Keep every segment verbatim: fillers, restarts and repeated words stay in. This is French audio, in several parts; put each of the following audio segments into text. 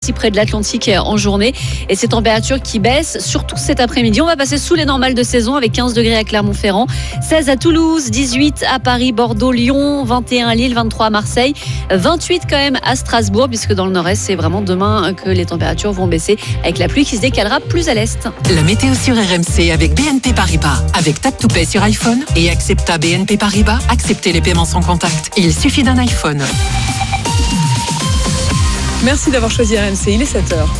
aussi près de l'Atlantique en journée. Et ces températures qui baissent, surtout cet après-midi. On va passer sous les normales de saison avec quinze degrés à Clermont-Ferrand, seize à Toulouse, dix-huit à Paris, Bordeaux, Lyon, vingt et un à Lille, vingt-trois à Marseille, vingt-huit quand même à Strasbourg, puisque dans le nord-est, c'est vraiment demain que les températures vont baisser avec la pluie qui se décalera plus à l'est. La météo sur R M C avec B N P Paribas. Avec Tap to Pay sur iPhone et Accepta B N P Paribas, acceptez les paiements sans contact. Il suffit d'un iPhone. Merci d'avoir choisi R M C, il est sept heures.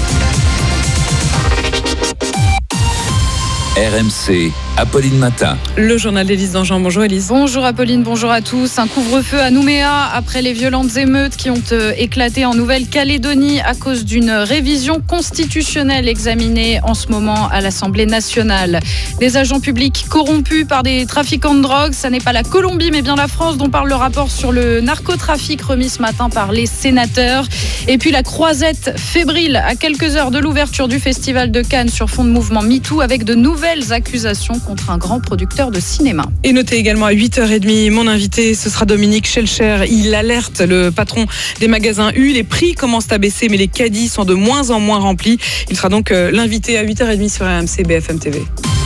R M C, Apolline Matin. Le journal d'Élise Dangean. Bonjour Élise. Bonjour Apolline, bonjour à tous. Un couvre-feu à Nouméa après les violentes émeutes qui ont éclaté en Nouvelle-Calédonie à cause d'une révision constitutionnelle examinée en ce moment à l'Assemblée nationale. Des agents publics corrompus par des trafiquants de drogue, ça n'est pas la Colombie mais bien la France dont parle le rapport sur le narcotrafic remis ce matin par les sénateurs. Et puis la croisette fébrile à quelques heures de l'ouverture du Festival de Cannes sur fond de mouvement MeToo avec de nouvelles accusations contre un grand producteur de cinéma. Et notez également à huit heures trente, mon invité, ce sera Dominique Schelcher. Il alerte le patron des magasins U. Les prix commencent à baisser, mais les caddies sont de moins en moins remplis. Il sera donc l'invité à huit heures trente sur R M C B F M T V.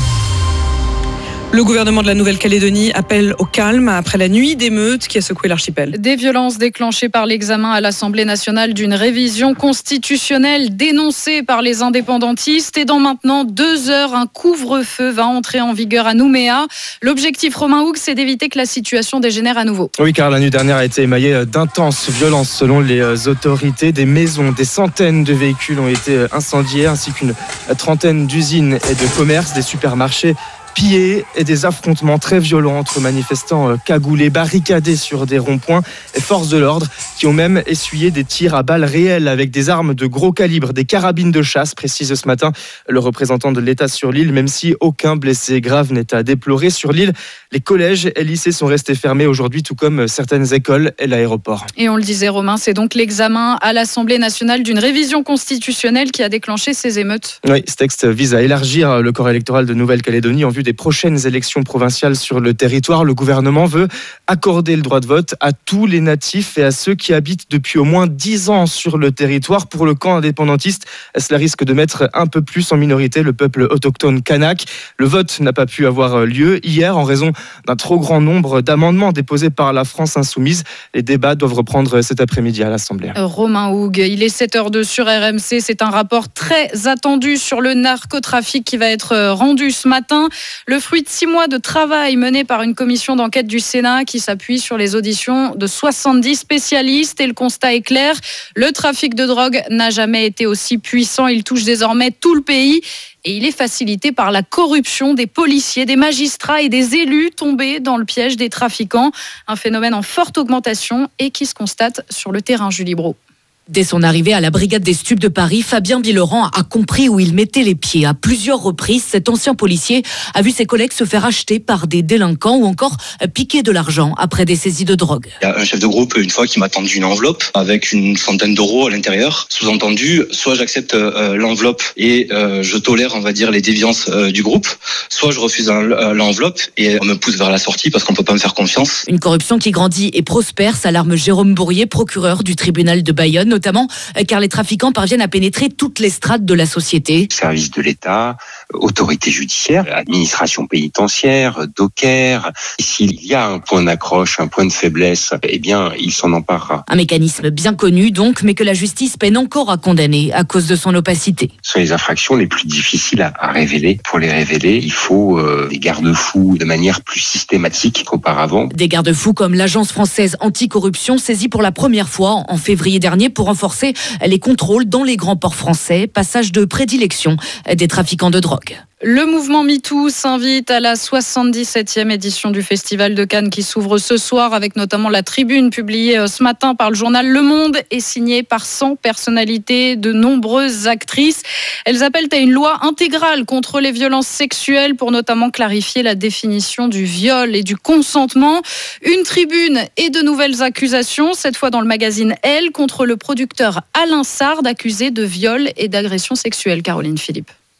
Le gouvernement de la Nouvelle-Calédonie appelle au calme après la nuit d'émeutes qui a secoué l'archipel. Des violences déclenchées par l'examen à l'Assemblée nationale d'une révision constitutionnelle dénoncée par les indépendantistes. Et dans maintenant deux heures, un couvre-feu va entrer en vigueur à Nouméa. L'objectif, Romain Houg, c'est d'éviter que la situation dégénère à nouveau. Oui, car la nuit dernière a été émaillée d'intenses violences selon les autorités. Des maisons, des centaines de véhicules ont été incendiés, ainsi qu'une trentaine d'usines et de commerces, des supermarchés pillés et des affrontements très violents entre manifestants cagoulés, barricadés sur des ronds-points et forces de l'ordre qui ont même essuyé des tirs à balles réelles avec des armes de gros calibre, des carabines de chasse, précise ce matin le représentant de l'État sur l'île, même si aucun blessé grave n'est à déplorer. Sur l'île, les collèges et lycées sont restés fermés aujourd'hui, tout comme certaines écoles et l'aéroport. Et on le disait, Romain, c'est donc l'examen à l'Assemblée nationale d'une révision constitutionnelle qui a déclenché ces émeutes. Oui, ce texte vise à élargir le corps électoral de Nouvelle-Calédonie en vue des prochaines élections provinciales sur le territoire. Le gouvernement veut accorder le droit de vote à tous les natifs et à ceux qui habitent depuis au moins dix ans sur le territoire. Pour le camp indépendantiste, cela risque de mettre un peu plus en minorité le peuple autochtone kanak. Le vote n'a pas pu avoir lieu hier en raison d'un trop grand nombre d'amendements déposés par la France insoumise. Les débats doivent reprendre cet après-midi à l'Assemblée. Romain Houg, il est sept heures deux sur R M C. C'est un rapport très attendu sur le narcotrafic qui va être rendu ce matin. Le fruit de six mois de travail mené par une commission d'enquête du Sénat qui s'appuie sur les auditions de soixante-dix spécialistes. Et le constat est clair, le trafic de drogue n'a jamais été aussi puissant. Il touche désormais tout le pays. Et il est facilité par la corruption des policiers, des magistrats et des élus tombés dans le piège des trafiquants. Un phénomène en forte augmentation et qui se constate sur le terrain, Julie Brault. Dès son arrivée à la brigade des stupes de Paris, Fabien Bileran a compris où il mettait les pieds. À plusieurs reprises, cet ancien policier a vu ses collègues se faire acheter par des délinquants ou encore piquer de l'argent après des saisies de drogue. Il y a un chef de groupe, une fois, qui m'a tendu une enveloppe avec une centaine d'euros à l'intérieur. Sous-entendu, soit j'accepte euh, l'enveloppe et euh, je tolère, on va dire, les déviances euh, du groupe, soit je refuse un, euh, l'enveloppe et on me pousse vers la sortie parce qu'on peut pas me faire confiance. Une corruption qui grandit et prospère, s'alarme Jérôme Bourrier, procureur du tribunal de Bayonne, notamment car les trafiquants parviennent à pénétrer toutes les strates de la société. Services de l'État, autorité judiciaire, administration pénitentiaire, docker. S'il y a un point d'accroche, un point de faiblesse, eh bien, il s'en emparera. Un mécanisme bien connu donc, mais que la justice peine encore à condamner à cause de son opacité. Ce sont les infractions les plus difficiles à, à révéler. Pour les révéler, il faut euh, des garde-fous de manière plus systématique qu'auparavant. Des garde-fous comme l'Agence française anticorruption, saisie pour la première fois en février dernier pour renforcer les contrôles dans les grands ports français, passage de prédilection des trafiquants de drogue. Le mouvement MeToo s'invite à la soixante-dix-septième édition du Festival de Cannes qui s'ouvre ce soir avec notamment la tribune publiée ce matin par le journal Le Monde et signée par cent personnalités, de nombreuses actrices. Elles appellent à une loi intégrale contre les violences sexuelles pour notamment clarifier la définition du viol et du consentement. Une tribune et de nouvelles accusations, cette fois dans le magazine Elle, contre le producteur Alain Sard accusé de viol et d'agression sexuelle. Caroline Philippe.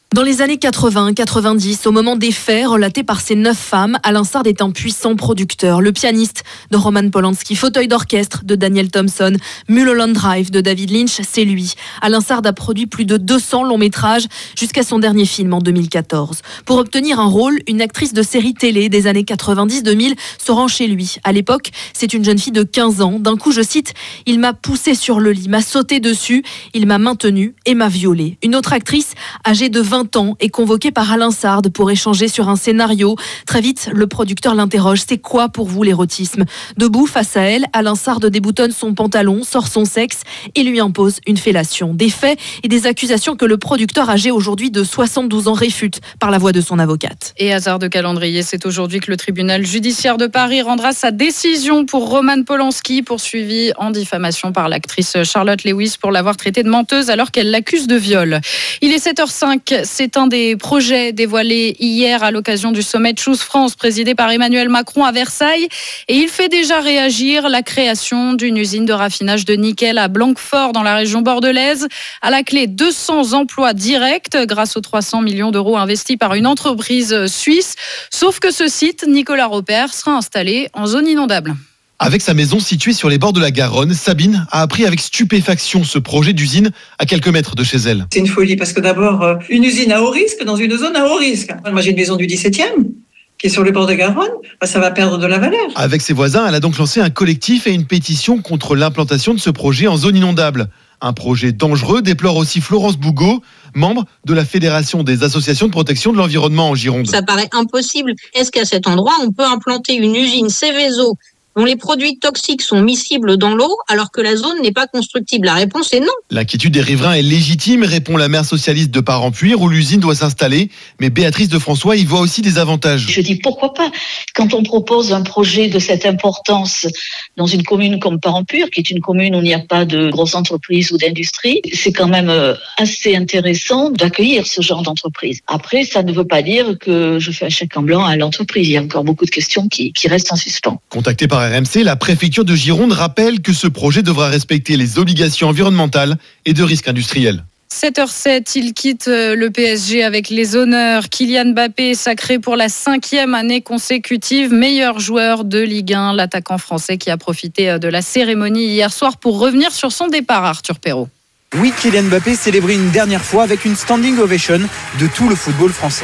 Dans les années quatre-vingts quatre-vingt-dix, au moment des faits relatés par ces neuf femmes, Alain Sard est un puissant producteur. Le pianiste de Roman Polanski, fauteuil d'orchestre de Daniel Thompson, Mulholland Drive de David Lynch, c'est lui. Alain Sard a produit plus de deux cents longs métrages jusqu'à son dernier film en deux mille quatorze. Pour obtenir un rôle, une actrice de série télé des années quatre-vingt-dix deux mille se rend chez lui. À l'époque, c'est une jeune fille de quinze ans. D'un coup, je cite, « Il m'a poussé sur le lit, m'a sauté dessus, il m'a maintenu et m'a violée ». Une autre actrice, âgée de vingt ans, est convoquée par Alain Sard pour échanger sur un scénario. Très vite, le producteur l'interroge. C'est quoi pour vous l'érotisme ? Debout face à elle, Alain Sard déboutonne son pantalon, sort son sexe et lui impose une fellation. Des faits et des accusations que le producteur âgé aujourd'hui de soixante-douze ans réfute par la voix de son avocate. Et hasard de calendrier, c'est aujourd'hui que le tribunal judiciaire de Paris rendra sa décision pour Roman Polanski, poursuivi en diffamation par l'actrice Charlotte Lewis pour l'avoir traitée de menteuse alors qu'elle l'accuse de viol. Il est sept heures cinq, c'est un des projets dévoilés hier à l'occasion du sommet Choose France présidé par Emmanuel Macron à Versailles. Et il fait déjà réagir la création d'une usine de raffinage de nickel à Blanquefort dans la région bordelaise. À la clé, deux cents emplois directs grâce aux trois cents millions d'euros investis par une entreprise suisse. Sauf que ce site, Nicolas Robert, sera installé en zone inondable. Avec sa maison située sur les bords de la Garonne, Sabine a appris avec stupéfaction ce projet d'usine à quelques mètres de chez elle. C'est une folie parce que d'abord, une usine à haut risque dans une zone à haut risque. Moi j'ai une maison du dix-septième qui est sur les bords de Garonne, ça va perdre de la valeur. Avec ses voisins, elle a donc lancé un collectif et une pétition contre l'implantation de ce projet en zone inondable. Un projet dangereux, déplore aussi Florence Bougot, membre de la Fédération des associations de protection de l'environnement en Gironde. Ça paraît impossible. Est-ce qu'à cet endroit, on peut implanter une usine Céveso dont les produits toxiques sont miscibles dans l'eau alors que la zone n'est pas constructible? La réponse est non. L'inquiétude des riverains est légitime, répond la maire socialiste de Parampuire où l'usine doit s'installer. Mais Béatrice de François y voit aussi des avantages. Je dis pourquoi pas. Quand on propose un projet de cette importance dans une commune comme Parampuire, qui est une commune où il n'y a pas de grosses entreprises ou d'industrie, c'est quand même assez intéressant d'accueillir ce genre d'entreprise. Après, ça ne veut pas dire que je fais un chèque en blanc à l'entreprise. Il y a encore beaucoup de questions qui, qui restent en suspens. Contacté par R M C, la préfecture de Gironde rappelle que ce projet devra respecter les obligations environnementales et de risques industriels. sept heures sept, il quitte le P S G avec les honneurs. Kylian Mbappé est sacré pour la cinquième année consécutive meilleur joueur de Ligue un. L'attaquant français qui a profité de la cérémonie hier soir pour revenir sur son départ, Arthur Perrault. Oui, Kylian Mbappé célébré une dernière fois avec une standing ovation de tout le football français.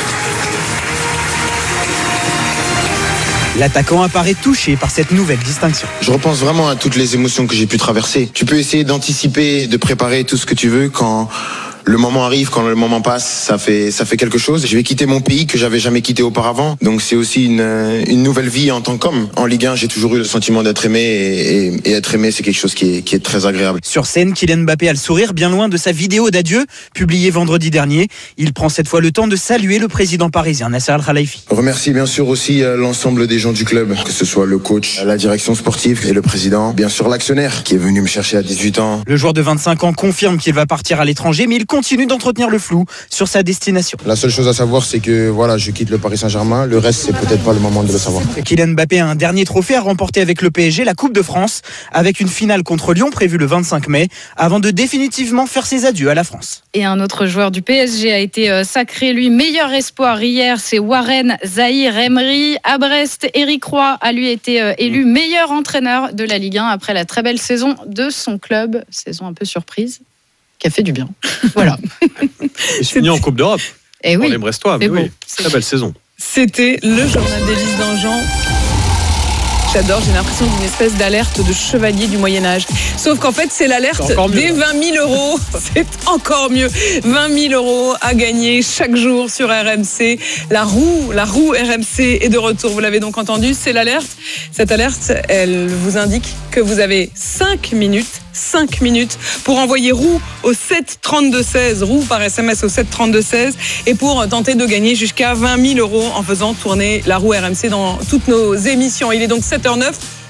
L'attaquant apparaît touché par cette nouvelle distinction. Je repense vraiment à toutes les émotions que j'ai pu traverser. Tu peux essayer d'anticiper, de préparer tout ce que tu veux quand le moment arrive, quand le moment passe, ça fait ça fait quelque chose. Je vais quitter mon pays que j'avais jamais quitté auparavant. Donc c'est aussi une une nouvelle vie en tant qu'homme. En Ligue un, j'ai toujours eu le sentiment d'être aimé et, et, et être aimé, c'est quelque chose qui est qui est très agréable. Sur scène, Kylian Mbappé a le sourire bien loin de sa vidéo d'adieu publiée vendredi dernier. Il prend cette fois le temps de saluer le président parisien Nasser Al-Khelaifi. Remercie bien sûr aussi l'ensemble des gens du club, que ce soit le coach, la direction sportive et le président, bien sûr l'actionnaire qui est venu me chercher à dix-huit ans. Le joueur de vingt-cinq ans confirme qu'il va partir à l'étranger, mais il continue d'entretenir le flou sur sa destination. La seule chose à savoir, c'est que voilà, je quitte le Paris Saint-Germain. Le reste, c'est peut-être pas le moment de le savoir. Kylian Mbappé a un dernier trophée à remporter avec le P S G, la Coupe de France, avec une finale contre Lyon prévue le vingt-cinq mai, avant de définitivement faire ses adieux à la France. Et un autre joueur du P S G a été sacré, lui, meilleur espoir hier, c'est Warren Zahir Emery. À Brest, Éric Roy a lui été élu meilleur entraîneur de la Ligue un après la très belle saison de son club. Saison un peu surprise, qui a fait du bien. Voilà. Et fini en Coupe d'Europe. Et oui. On les Brestois, mais oui, très belle saison. C'était le journal d'Élise Dangean. J'adore, j'ai l'impression d'une espèce d'alerte de chevalier du Moyen-Âge. Sauf qu'en fait, c'est l'alerte des vingt mille euros. C'est encore mieux. vingt mille euros à gagner chaque jour sur R M C. La roue, la roue R M C est de retour. Vous l'avez donc entendu, c'est l'alerte. Cette alerte, elle vous indique que vous avez cinq minutes. cinq minutes pour envoyer roue au sept trente-deux seize, roue par S M S au sept trente-deux seize et pour tenter de gagner jusqu'à vingt mille euros en faisant tourner la roue R M C dans toutes nos émissions. Il est donc sept heures neuf.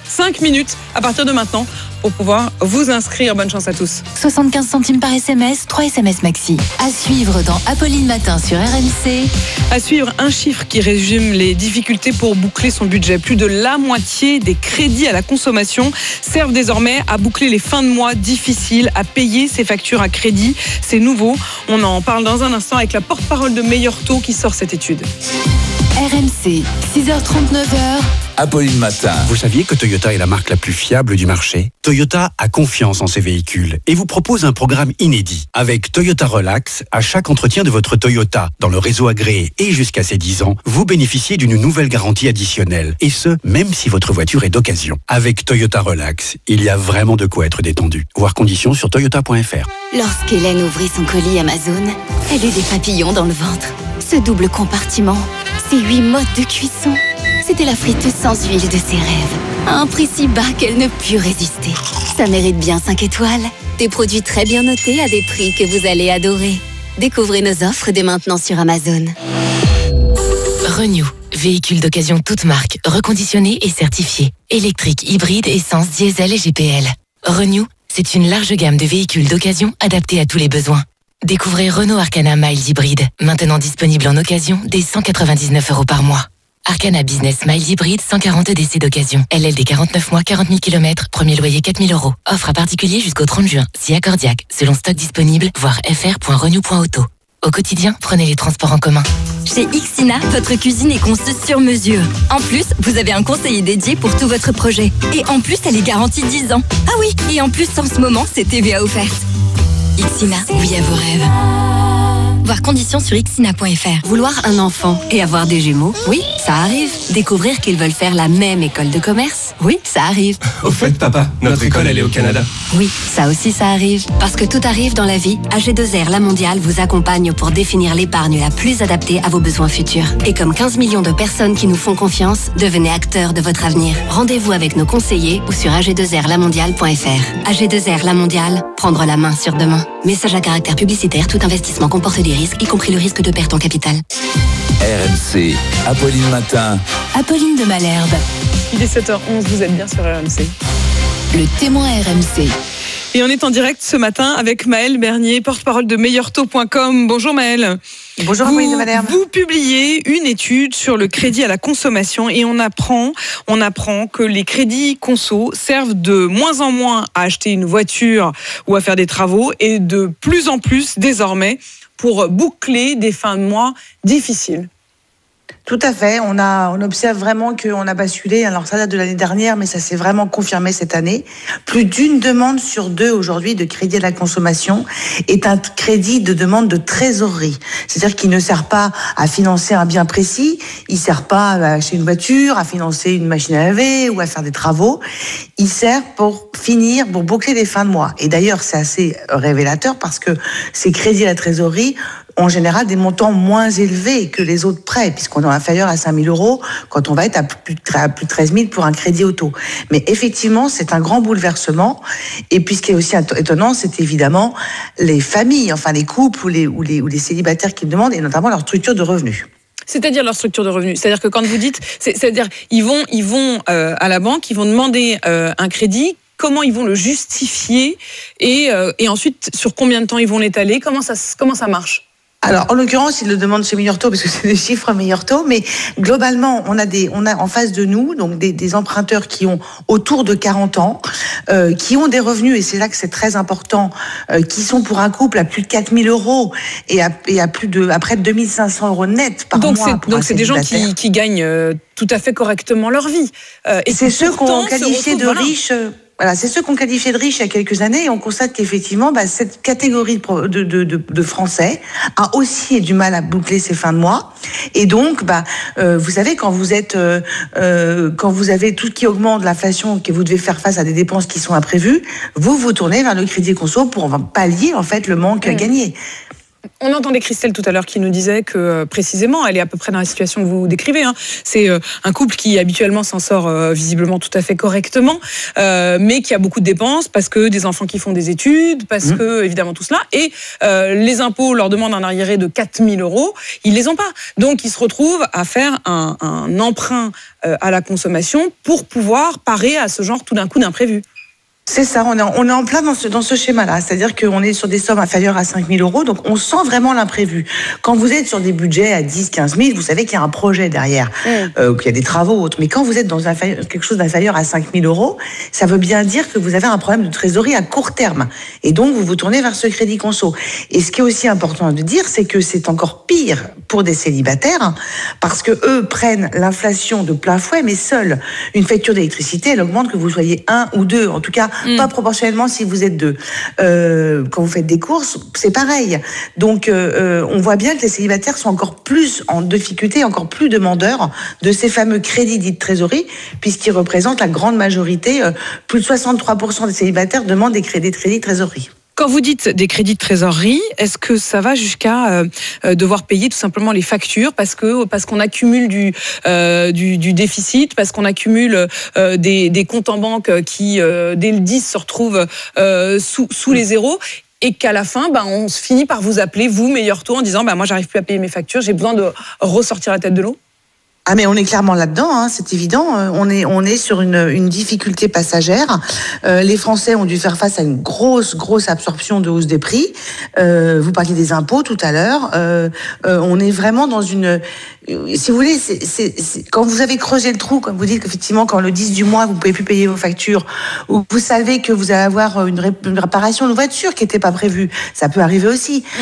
cinq minutes à partir de maintenant pour pouvoir vous inscrire. Bonne chance à tous. soixante-quinze centimes par S M S, trois S M S maxi. À suivre dans Apolline Matin sur R M C. À suivre, un chiffre qui résume les difficultés pour boucler son budget. Plus de la moitié des crédits à la consommation servent désormais à boucler les fins de mois difficiles, à payer ses factures à crédit. C'est nouveau. On en parle dans un instant avec la porte-parole de Meilleur Taux qui sort cette étude. R M C, six heures trente-neuf. Apolline Matin. Vous saviez que Toyota est la marque la plus fiable du marché ? Toyota a confiance en ses véhicules et vous propose un programme inédit. Avec Toyota Relax, à chaque entretien de votre Toyota dans le réseau agréé et jusqu'à ses dix ans, vous bénéficiez d'une nouvelle garantie additionnelle. Et ce, même si votre voiture est d'occasion. Avec Toyota Relax, il y a vraiment de quoi être détendu. Voir conditions sur toyota point f r. Lorsqu'Hélène ouvrit son colis Amazon, elle eut des papillons dans le ventre. Ce double compartiment, ces huit modes de cuisson. C'était la friteuse sans huile de ses rêves. À un prix si bas qu'elle ne put résister. Ça mérite bien cinq étoiles. Des produits très bien notés à des prix que vous allez adorer. Découvrez nos offres dès maintenant sur Amazon. Renew, véhicule d'occasion toute marque, reconditionné et certifié. Électrique, hybride, essence, diesel et G P L. Renew, c'est une large gamme de véhicules d'occasion adaptés à tous les besoins. Découvrez Renault Arcana Mild Hybride, maintenant disponible en occasion dès cent quatre-vingt-dix-neuf euros par mois. Arcana Business Mild Hybride, cent quarante D C d'occasion. L L D quarante-neuf mois, quarante mille kilomètres. Premier loyer quatre mille euros. Offre à particulier jusqu'au trente juin. Si accordiaque. Selon stock disponible, voir f r point renew point auto. Au quotidien, prenez les transports en commun. Chez Ixina, votre cuisine est conçue sur mesure. En plus, vous avez un conseiller dédié pour tout votre projet. Et en plus, elle est garantie dix ans. Ah oui, et en plus, en ce moment, c'est T V A offerte. Ixina, oui à vos rêves. Voir conditions sur ixina point f r. Vouloir un enfant et avoir des jumeaux, oui, ça arrive. Découvrir qu'ils veulent faire la même école de commerce, oui, ça arrive. Au fait, papa, notre école, elle est au Canada. Oui, ça aussi, ça arrive. Parce que tout arrive dans la vie, A G deux R La Mondiale vous accompagne pour définir l'épargne la plus adaptée à vos besoins futurs. Et comme quinze millions de personnes qui nous font confiance, devenez acteurs de votre avenir. Rendez-vous avec nos conseillers ou sur a g deux r la mondiale point f r. A G deux R La Mondiale, prendre la main sur demain. Message à caractère publicitaire, tout investissement comporte des risques, y compris le risque de perte en capital. R M C, Apolline Matin. Apolline de Malherbe. Il est sept heures onze, vous êtes bien sur R M C. Le témoin R M C. Et on est en direct ce matin avec Maëlle Bernier, porte-parole de meilleur taux point com. Bonjour Maëlle. Bonjour vous, Apolline de Malherbe. Vous publiez une étude sur le crédit à la consommation et on apprend, on apprend que les crédits conso servent de moins en moins à acheter une voiture ou à faire des travaux et de plus en plus désormais pour boucler des fins de mois difficiles. Tout à fait. On a, on observe vraiment qu'on a basculé. Alors, ça date de l'année dernière, mais ça s'est vraiment confirmé cette année. Plus d'une demande sur deux aujourd'hui de crédit à la consommation est un crédit de demande de trésorerie. C'est-à-dire qu'il ne sert pas à financer un bien précis. Il ne sert pas à acheter une voiture, à financer une machine à laver ou à faire des travaux. Il sert pour finir, pour boucler les fins de mois. Et d'ailleurs, c'est assez révélateur parce que ces crédits à la trésorerie en général des montants moins élevés que les autres prêts, puisqu'on est inférieur à cinq mille euros quand on va être à plus de treize mille pour un crédit auto. Mais effectivement, c'est un grand bouleversement. Et puis, ce qui est aussi étonnant, c'est évidemment les familles, enfin les couples ou les, ou les, ou les célibataires qui le demandent, et notamment leur structure de revenus. C'est-à-dire leur structure de revenus. C'est-à-dire que quand vous dites, c'est, c'est-à-dire ils vont, ils vont euh, à la banque, ils vont demander euh, un crédit. Comment ils vont le justifier et, euh, et ensuite sur combien de temps ils vont l'étaler. Comment ça, comment ça marche? Alors, en l'occurrence, ils le demandent chez Meilleur Taux parce que c'est des chiffres Meilleur Taux, mais globalement, on a des, on a en face de nous donc des, des emprunteurs qui ont autour de quarante ans, euh, qui ont des revenus et c'est là que c'est très important, euh, qui sont pour un couple à plus de quatre mille euros et à, et à plus de à près de deux mille cinq cents euros net par donc mois. C'est, donc c'est des gens qui, qui gagnent euh, tout à fait correctement leur vie. Euh, et c'est ceux qu'on qualifiait de voilà. riches. Euh, Voilà, c'est ceux qu'on qualifiait de riches il y a quelques années et on constate qu'effectivement, bah, cette catégorie de, de, de, de Français a aussi du mal à boucler ses fins de mois. Et donc, bah, euh, vous savez, quand vous êtes, euh, euh, quand vous avez tout qui augmente, l'inflation, que vous devez faire face à des dépenses qui sont imprévues, vous vous tournez vers le crédit conso pour pallier en fait le manque mmh. gagné. On entendait Christelle tout à l'heure qui nous disait que euh, précisément, elle est à peu près dans la situation que vous décrivez. Hein. C'est euh, un couple qui habituellement s'en sort euh, visiblement tout à fait correctement, euh, mais qui a beaucoup de dépenses parce que des enfants qui font des études, parce mmh. que évidemment tout cela, et euh, les impôts leur demandent un arriéré de quatre mille euros, ils les ont pas. Donc ils se retrouvent à faire un, un emprunt euh, à la consommation pour pouvoir parer à ce genre tout d'un coup d'imprévu. C'est ça, on est, en, on est en plein dans ce, dans ce schéma-là. C'est-à-dire qu'on est sur des sommes inférieures à cinq mille euros, donc on sent vraiment l'imprévu. Quand vous êtes sur des budgets à dix, quinze mille, vous savez qu'il y a un projet derrière, mmh. euh, qu'il y a des travaux autres. Mais quand vous êtes dans un, quelque chose d'inférieur à cinq mille euros, ça veut bien dire que vous avez un problème de trésorerie à court terme. Et donc, vous vous tournez vers ce crédit conso. Et ce qui est aussi important de dire, c'est que c'est encore pire pour des célibataires, parce que eux prennent l'inflation de plein fouet, mais seule une facture d'électricité, elle augmente que vous soyez un ou deux, en tout cas, Mmh. pas proportionnellement si vous êtes deux. Euh, quand vous faites des courses, c'est pareil. Donc, euh, on voit bien que les célibataires sont encore plus en difficulté, encore plus demandeurs de ces fameux crédits dits de trésorerie, puisqu'ils représentent la grande majorité. Euh, plus de soixante-trois pour cent des célibataires demandent des crédits de crédit de trésorerie. Quand vous dites des crédits de trésorerie, est-ce que ça va jusqu'à euh, devoir payer tout simplement les factures parce que parce qu'on accumule du euh, du, du déficit, parce qu'on accumule euh, des, des comptes en banque qui euh, dès le dix se retrouvent euh, sous sous les zéros et qu'à la fin, bah, on se finit par vous appeler vous meilleur taux en disant bah moi j'arrive plus à payer mes factures, j'ai besoin de ressortir la tête de l'eau. Ah mais on est clairement là-dedans, hein, c'est évident. On est on est sur une, une difficulté passagère. Euh, les Français ont dû faire face à une grosse grosse absorption de hausse des prix. Euh, vous parliez des impôts tout à l'heure. Euh, euh, on est vraiment dans une, si vous voulez, c'est, c'est, c'est, quand vous avez creusé le trou, comme vous dites qu'effectivement quand le dix du mois vous pouvez plus payer vos factures, ou vous savez que vous allez avoir une, ré, une réparation de voiture qui n'était pas prévue, ça peut arriver aussi. Mmh.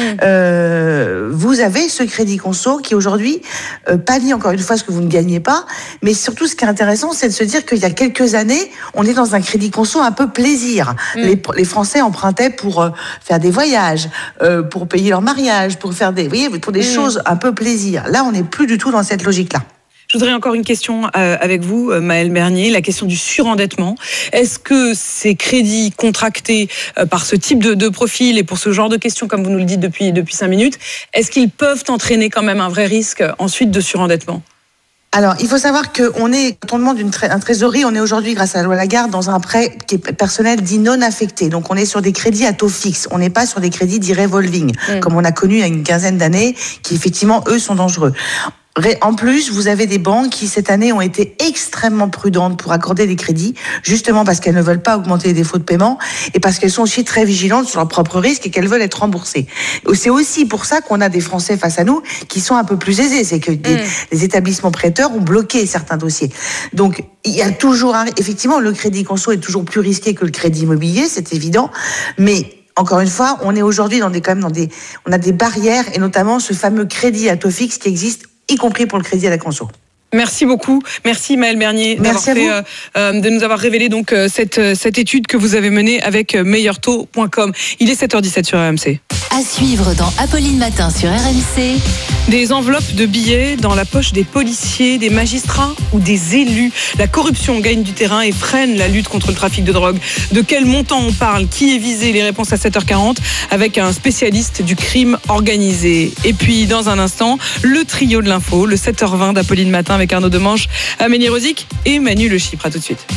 Euh, vous avez ce crédit conso qui aujourd'hui euh, pallie encore une fois ce que vous vous ne gagnez pas, mais surtout ce qui est intéressant, c'est de se dire qu'il y a quelques années, on est dans un crédit conso un peu plaisir. Mmh. Les, les Français empruntaient pour euh, faire des voyages, euh, pour payer leur mariage, pour faire des, vous voyez, pour des mmh. choses un peu plaisir. Là, on n'est plus du tout dans cette logique-là. Je voudrais encore une question euh, avec vous, Maëlle Bernier, la question du surendettement. Est-ce que ces crédits contractés euh, par ce type de, de profil et pour ce genre de questions, comme vous nous le dites depuis, depuis cinq minutes, est-ce qu'ils peuvent entraîner quand même un vrai risque ensuite de surendettement ? Alors, il faut savoir qu'on est, quand on demande une tra- un trésorerie, on est aujourd'hui, grâce à la loi Lagarde, dans un prêt qui est personnel dit non affecté. Donc, on est sur des crédits à taux fixe. On n'est pas sur des crédits dits revolving, mmh. comme on a connu il y a une quinzaine d'années, qui effectivement, eux, sont dangereux. En plus, vous avez des banques qui, cette année, ont été extrêmement prudentes pour accorder des crédits, justement parce qu'elles ne veulent pas augmenter les défauts de paiement et parce qu'elles sont aussi très vigilantes sur leurs propres risques et qu'elles veulent être remboursées. C'est aussi pour ça qu'on a des Français face à nous qui sont un peu plus aisés. C'est que des, mmh. les établissements prêteurs ont bloqué certains dossiers. Donc, il y a toujours un, effectivement, le crédit conso est toujours plus risqué que le crédit immobilier, c'est évident, mais encore une fois, on est aujourd'hui dans des, quand même dans des, on a des barrières et notamment ce fameux crédit à taux fixe qui existe, y compris pour le crédit à la conso. Merci beaucoup. Merci Maëlle Bernier d'avoir fait, euh, euh, de nous avoir révélé donc euh, cette, euh, cette étude que vous avez menée avec euh, meilleur taux point com. Il est sept heures dix-sept sur R M C. À suivre dans Apolline Matin sur R M C. Des enveloppes de billets dans la poche des policiers, des magistrats ou des élus. La corruption gagne du terrain et freine la lutte contre le trafic de drogue. De quel montant on parle ? Qui est visé ? Les réponses à sept heures quarante avec un spécialiste du crime organisé. Et puis dans un instant, le trio de l'info, le sept heures vingt d'Apolline Matin avec Arnaud Demanche, Amélie Rosic et Manu Le Chypre. À tout de suite.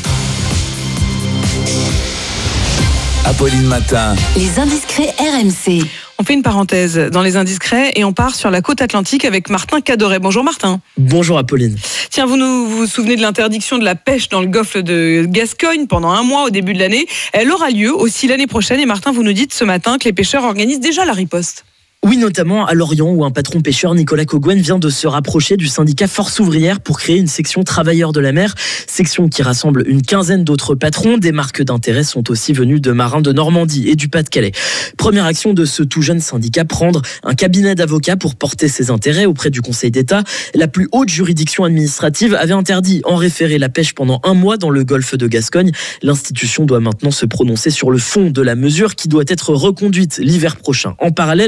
Apolline Matin. Les indiscrets R M C. On fait une parenthèse dans les indiscrets et on part sur la côte atlantique avec Martin Cadoret. Bonjour Martin. Bonjour Apolline. Tiens, vous nous, vous, vous souvenez de l'interdiction de la pêche dans le golfe de Gascogne pendant un mois au début de l'année. Elle aura lieu aussi l'année prochaine et Martin, vous nous dites ce matin que les pêcheurs organisent déjà la riposte. Oui, notamment à Lorient, où un patron pêcheur, Nicolas Coguen, vient de se rapprocher du syndicat Force Ouvrière pour créer une section travailleurs de la mer, section qui rassemble une quinzaine d'autres patrons. Des marques d'intérêt sont aussi venues de marins de Normandie et du Pas-de-Calais. Première action de ce tout jeune syndicat, prendre un cabinet d'avocats pour porter ses intérêts auprès du Conseil d'État. La plus haute juridiction administrative avait interdit en référé la pêche pendant un mois dans le golfe de Gascogne. L'institution doit maintenant se prononcer sur le fond de la mesure qui doit être reconduite l'hiver prochain. En parallèle,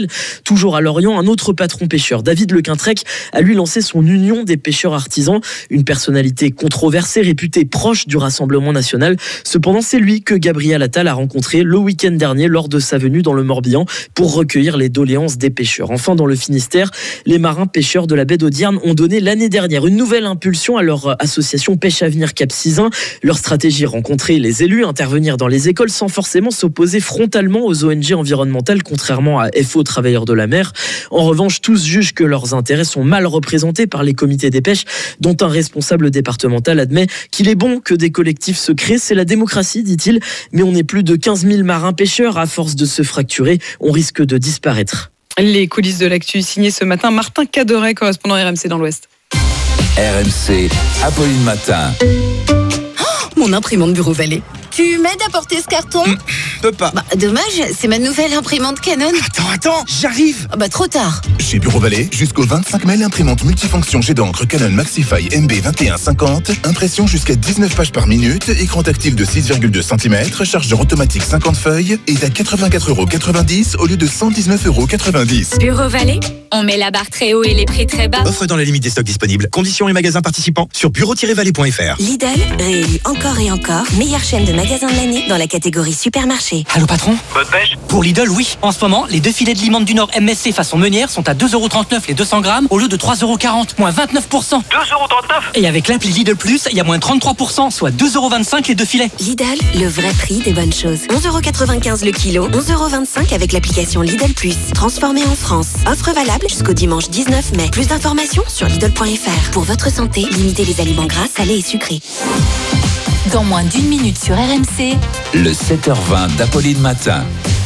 Toujours à Lorient, un autre patron pêcheur, David Lequintrec, a lui lancé son union des pêcheurs artisans. Une personnalité controversée, réputée proche du Rassemblement national. Cependant, c'est lui que Gabriel Attal a rencontré le week-end dernier lors de sa venue dans le Morbihan pour recueillir les doléances des pêcheurs. Enfin, dans le Finistère, les marins pêcheurs de la baie d'Audierne ont donné l'année dernière une nouvelle impulsion à leur association Pêche Avenir Cap-Sizun. Leur stratégie, rencontrer les élus, intervenir dans les écoles sans forcément s'opposer frontalement aux O N G environnementales, contrairement à F O, Travailleurs de la mer. En revanche, tous jugent que leurs intérêts sont mal représentés par les comités des pêches, dont un responsable départemental admet qu'il est bon que des collectifs se créent. C'est la démocratie, dit-il, mais on est plus de quinze mille marins pêcheurs. À force de se fracturer, on risque de disparaître. Les coulisses de l'actu signées ce matin, Martin Cadoret, correspondant R M C dans l'Ouest. R M C, Apolline Matin. Oh, mon imprimante Bureau Vallée. Tu m'aides à porter ce carton ? mmh, Peux pas. Bah, dommage, c'est ma nouvelle imprimante Canon. Attends, attends, j'arrive. Bah, trop tard. Chez Bureau Vallée, jusqu'au vingt-cinq mai, l'imprimante multifonction jet d'encre Canon Maxify M B vingt et un cinquante, impression jusqu'à dix-neuf pages par minute, écran tactile de six virgule deux centimètres, chargeur automatique cinquante feuilles, est à quatre-vingt-quatre euros quatre-vingt-dix au lieu de cent dix-neuf euros quatre-vingt-dix. Bureau Vallée, on met la barre très haut et les prix très bas. Offre dans la limite des stocks disponibles. Conditions et magasins participants sur bureau tiret vallée point f r. Lidl, réélu encore et encore, meilleure chaîne de magasins de l'année dans la catégorie supermarché. Allô patron ? Bonne pêche. Pour Lidl, oui. En ce moment, les deux filets de limande du Nord M S C façon meunière sont à deux euros trente-neuf les deux cents grammes au lieu de trois euros quarante, moins vingt-neuf pour cent. deux euros trente-neuf. Et avec l'appli Lidl Plus, il y a moins trente-trois pour cent, soit deux euros vingt-cinq les deux filets. Lidl, le vrai prix des bonnes choses. onze euros quatre-vingt-quinze le kilo, onze euros vingt-cinq avec l'application Lidl Plus. Transformé en France. Offre valable jusqu'au dimanche dix-neuf mai. Plus d'informations sur Lidl point f r. Pour votre santé, limitez les aliments gras, salés et sucrés. Dans moins d'une minute sur R M C, Le sept heures vingt d'Apolline Matin.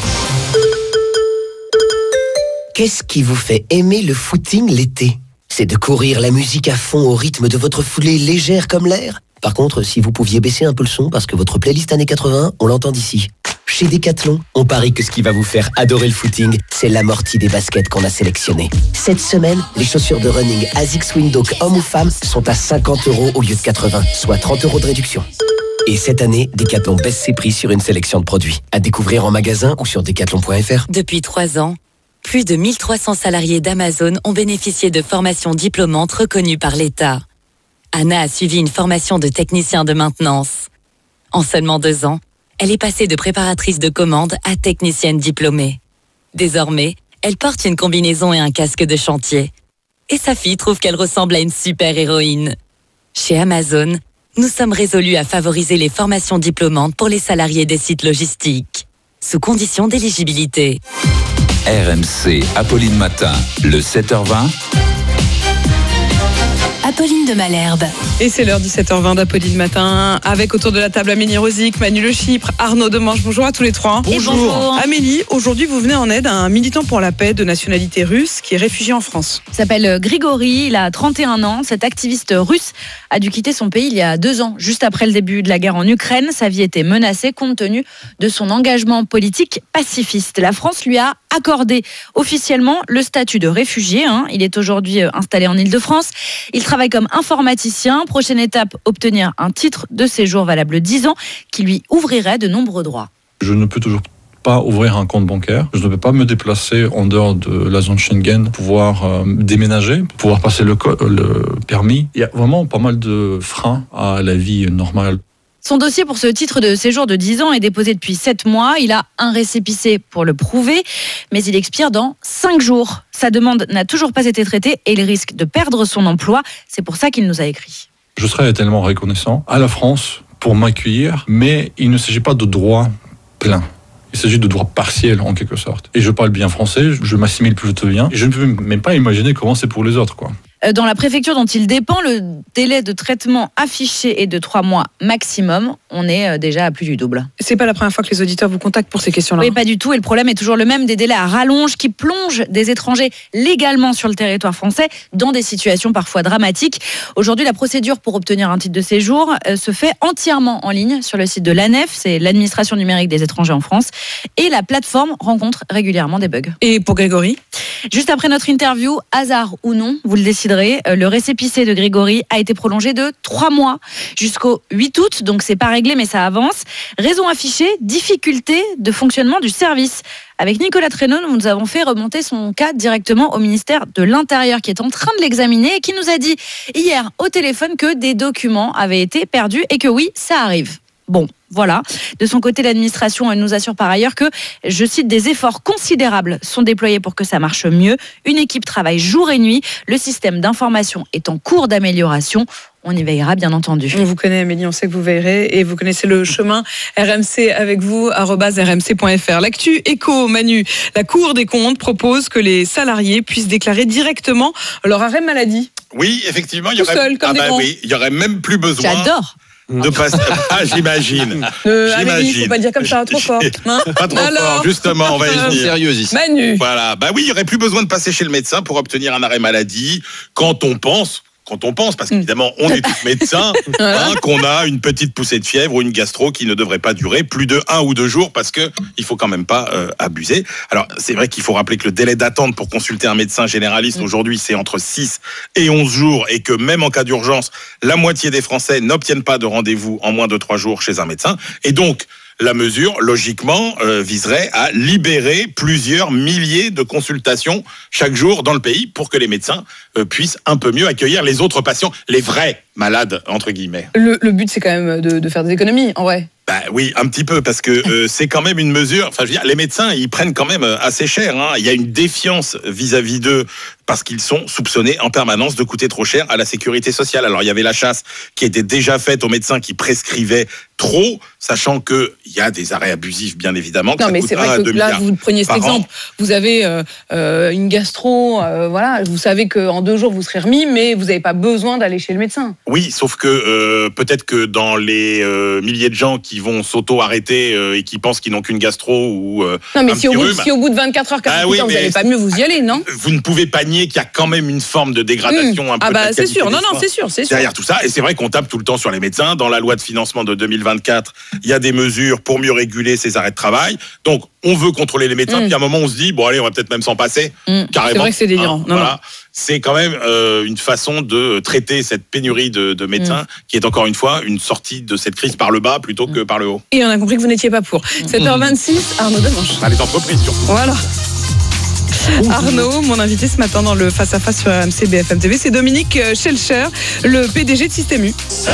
Qu'est-ce qui vous fait aimer le footing l'été ? C'est de courir la musique à fond au rythme de votre foulée légère comme l'air ? Par contre, si vous pouviez baisser un peu le son parce que votre playlist années quatre-vingts, on l'entend d'ici. Chez Decathlon, on parie que ce qui va vous faire adorer le footing, c'est l'amorti des baskets qu'on a sélectionnées. Cette semaine, les chaussures de running Asics Windhoek hommes ou femmes sont à cinquante euros au lieu de quatre-vingts, soit trente euros de réduction. Et cette année, Decathlon baisse ses prix sur une sélection de produits. À découvrir en magasin ou sur decathlon point f r. depuis trois ans, plus de mille trois cents salariés d'Amazon ont bénéficié de formations diplômantes reconnues par l'État. Anna a suivi une formation de technicien de maintenance. En seulement deux ans, elle est passée de préparatrice de commande à technicienne diplômée. Désormais, elle porte une combinaison et un casque de chantier. Et sa fille trouve qu'elle ressemble à une super-héroïne. Chez Amazon, nous sommes résolus à favoriser les formations diplômantes pour les salariés des sites logistiques, sous condition d'éligibilité. R M C, Apolline Matin, le sept heures vingt. Apolline de Malherbe. Et c'est l'heure dix-sept heures vingt d'Apolline Matin, avec autour de la table Amélie Rosic, Manu Le Chypre, Arnaud Demange. Bonjour à tous les trois. Bonjour. bonjour. Amélie, aujourd'hui vous venez en aide à un militant pour la paix de nationalité russe qui est réfugié en France. Il s'appelle Grigori, il a trente et un ans. Cet activiste russe a dû quitter son pays il y a deux ans, juste après le début de la guerre en Ukraine. Sa vie était menacée compte tenu de son engagement politique pacifiste. La France lui a accordé officiellement le statut de réfugié. Hein. Il est aujourd'hui installé en Ile-de-France. Il travaille comme informaticien. Prochaine étape, obtenir un titre de séjour valable dix ans qui lui ouvrirait de nombreux droits. Je ne peux toujours pas ouvrir un compte bancaire. Je ne peux pas me déplacer en dehors de la zone Schengen, pouvoir euh, déménager, pouvoir passer le, co- le permis. Il y a vraiment pas mal de freins à la vie normale. Son dossier pour ce titre de séjour de dix ans est déposé depuis sept mois. Il a un récépissé pour le prouver, mais il expire dans cinq jours. Sa demande n'a toujours pas été traitée et il risque de perdre son emploi. C'est pour ça qu'il nous a écrit. Je serais tellement reconnaissant à la France pour m'accueillir, mais il ne s'agit pas de droit plein. Il s'agit de droits partiels en quelque sorte. Et je parle bien français, je m'assimile plutôt bien. Et je ne peux même pas imaginer comment c'est pour les autres, quoi. Dans la préfecture dont il dépend, le délai de traitement affiché est de trois mois maximum. On est déjà à plus du double. C'est pas la première fois que les auditeurs vous contactent pour ces questions-là. Oui, pas du tout. Et le problème est toujours le même, des délais à rallonge qui plongent des étrangers légalement sur le territoire français dans des situations parfois dramatiques. Aujourd'hui, la procédure pour obtenir un titre de séjour se fait entièrement en ligne sur le site de l'A N E F, c'est l'administration numérique des étrangers en France. Et la plateforme rencontre régulièrement des bugs. Et pour Grégory ? Juste après notre interview, hasard ou non, vous le déciderez, le récépissé de Grégory a été prolongé de trois mois jusqu'au huit août, donc c'est pas réglé mais ça avance. Raison affichée, difficulté de fonctionnement du service. Avec Nicolas Trénon, nous avons fait remonter son cas directement au ministère de l'Intérieur qui est en train de l'examiner et qui nous a dit hier au téléphone que des documents avaient été perdus et que oui, ça arrive. Bon, voilà. De son côté, l'administration nous assure par ailleurs que, je cite, des efforts considérables sont déployés pour que ça marche mieux. Une équipe travaille jour et nuit. Le système d'information est en cours d'amélioration. On y veillera, bien entendu. On vous connaît, Amélie, on sait que vous veillerez et vous connaissez le chemin. R M C avec vous, arobase r m c point f r. L'actu éco, Manu. La Cour des comptes propose que les salariés puissent déclarer directement leur arrêt maladie. Oui, effectivement. Il y Tout aurait... seul, comme ah des bah grands. oui, il y aurait même plus besoin. J'adore. De passer... Ah, j'imagine. Euh, j'imagine. Amélie, faut pas dire comme ça, trop fort. Hein Pas trop Alors fort, justement, on va y venir. Sérieuse ici. Manu. Voilà. Bah oui, il n'y aurait plus besoin de passer chez le médecin pour obtenir un arrêt maladie quand on pense. Quand on pense, parce qu'évidemment, on est tous médecins, hein, qu'on a une petite poussée de fièvre ou une gastro qui ne devrait pas durer plus de un ou deux jours parce que il faut quand même pas euh, abuser. Alors, c'est vrai qu'il faut rappeler que le délai d'attente pour consulter un médecin généraliste aujourd'hui, c'est entre six et onze jours et que même en cas d'urgence, la moitié des Français n'obtiennent pas de rendez-vous en moins de trois jours chez un médecin. Et donc, la mesure, logiquement, euh, viserait à libérer plusieurs milliers de consultations chaque jour dans le pays pour que les médecins euh, puissent un peu mieux accueillir les autres patients, les vrais malades, entre guillemets. Le, le but, c'est quand même de, de faire des économies, en vrai. Bah oui, un petit peu, parce que euh, c'est quand même une mesure. Enfin, je veux dire, les médecins, ils prennent quand même assez cher. Hein. Il y a une défiance vis-à-vis d'eux parce qu'ils sont soupçonnés en permanence de coûter trop cher à la sécurité sociale. Alors, il y avait la chasse qui était déjà faite aux médecins qui prescrivaient trop, sachant que il y a des arrêts abusifs, bien évidemment. Que non, ça mais coûte c'est vrai un que à deux là, milliards vous preniez cet par an. exemple. Vous avez euh, euh, une gastro, euh, voilà. Vous savez qu'en deux jours vous serez remis, mais vous n'avez pas besoin d'aller chez le médecin. Oui, sauf que euh, peut-être que dans les euh, milliers de gens qui vont s'auto-arrêter euh, et qui pensent qu'ils n'ont qu'une gastro ou euh, Non, mais un si au, petit bout de, rhume, si au bout de vingt-quatre heures, quarante-huit Ah oui, heures, vous mais n'allez pas mieux, vous y allez, non? vous ne pouvez pas nier qu'il y a quand même une forme de dégradation Mmh. un peu Ah bah, de la c'est qualité sûr. des Non, non, soins c'est sûr, c'est sûr. derrière tout ça. Et c'est vrai qu'on tape tout le temps sur les médecins. Dans la loi de financement de deux mille vingt-quatre, il y a des mesures pour mieux réguler ces arrêts de travail. Donc, on veut contrôler les médecins. Mmh. Puis à un moment, on se dit, bon allez, on va peut-être même s'en passer. Mmh. Carrément. C'est vrai que c'est délirant. Hein, Non, voilà. non. C'est quand même euh, une façon de traiter cette pénurie de, de médecins Mmh. qui est encore une fois une sortie de cette crise par le bas plutôt que par le haut. Et on a compris que vous n'étiez pas pour. sept heures vingt-six, Arnaud Demanche. Par les entreprises surtout. Voilà. Arnaud, mon invité ce matin dans le face-à-face sur R M C B F M T V, c'est Dominique Schelcher, le P D G de Système U. C'est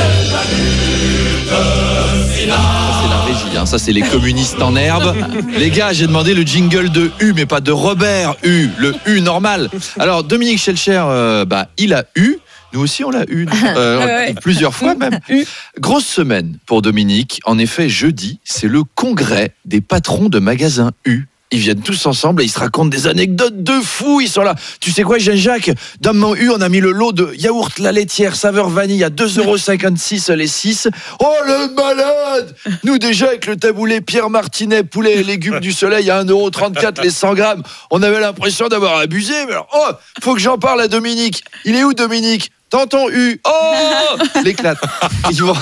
la régie, hein. Ça c'est les communistes en herbe. Les gars, j'ai demandé le jingle de U, mais pas de Robert U, le U normal. Alors Dominique Schelcher, euh, bah, il a eu. Nous aussi, on l'a eu euh, Ouais, ouais. plusieurs fois même. Grosse semaine pour Dominique. En effet, jeudi, c'est le congrès des patrons de magasins U. Ils viennent tous ensemble et ils se racontent des anecdotes de fous. Ils sont là. Tu sais quoi, Jean-Jacques? Dans mon U, on a mis le lot de yaourt la laitière saveur vanille à deux euros cinquante-six les six. Oh, le malade! Nous, déjà, avec le taboulé Pierre Martinet, poulet et légumes du soleil à un euro trente-quatre les cent grammes, on avait l'impression d'avoir abusé. Mais alors, oh, faut que j'en parle à Dominique. Il est où, Dominique? Tonton U. Oh, l'éclate. Ils vont...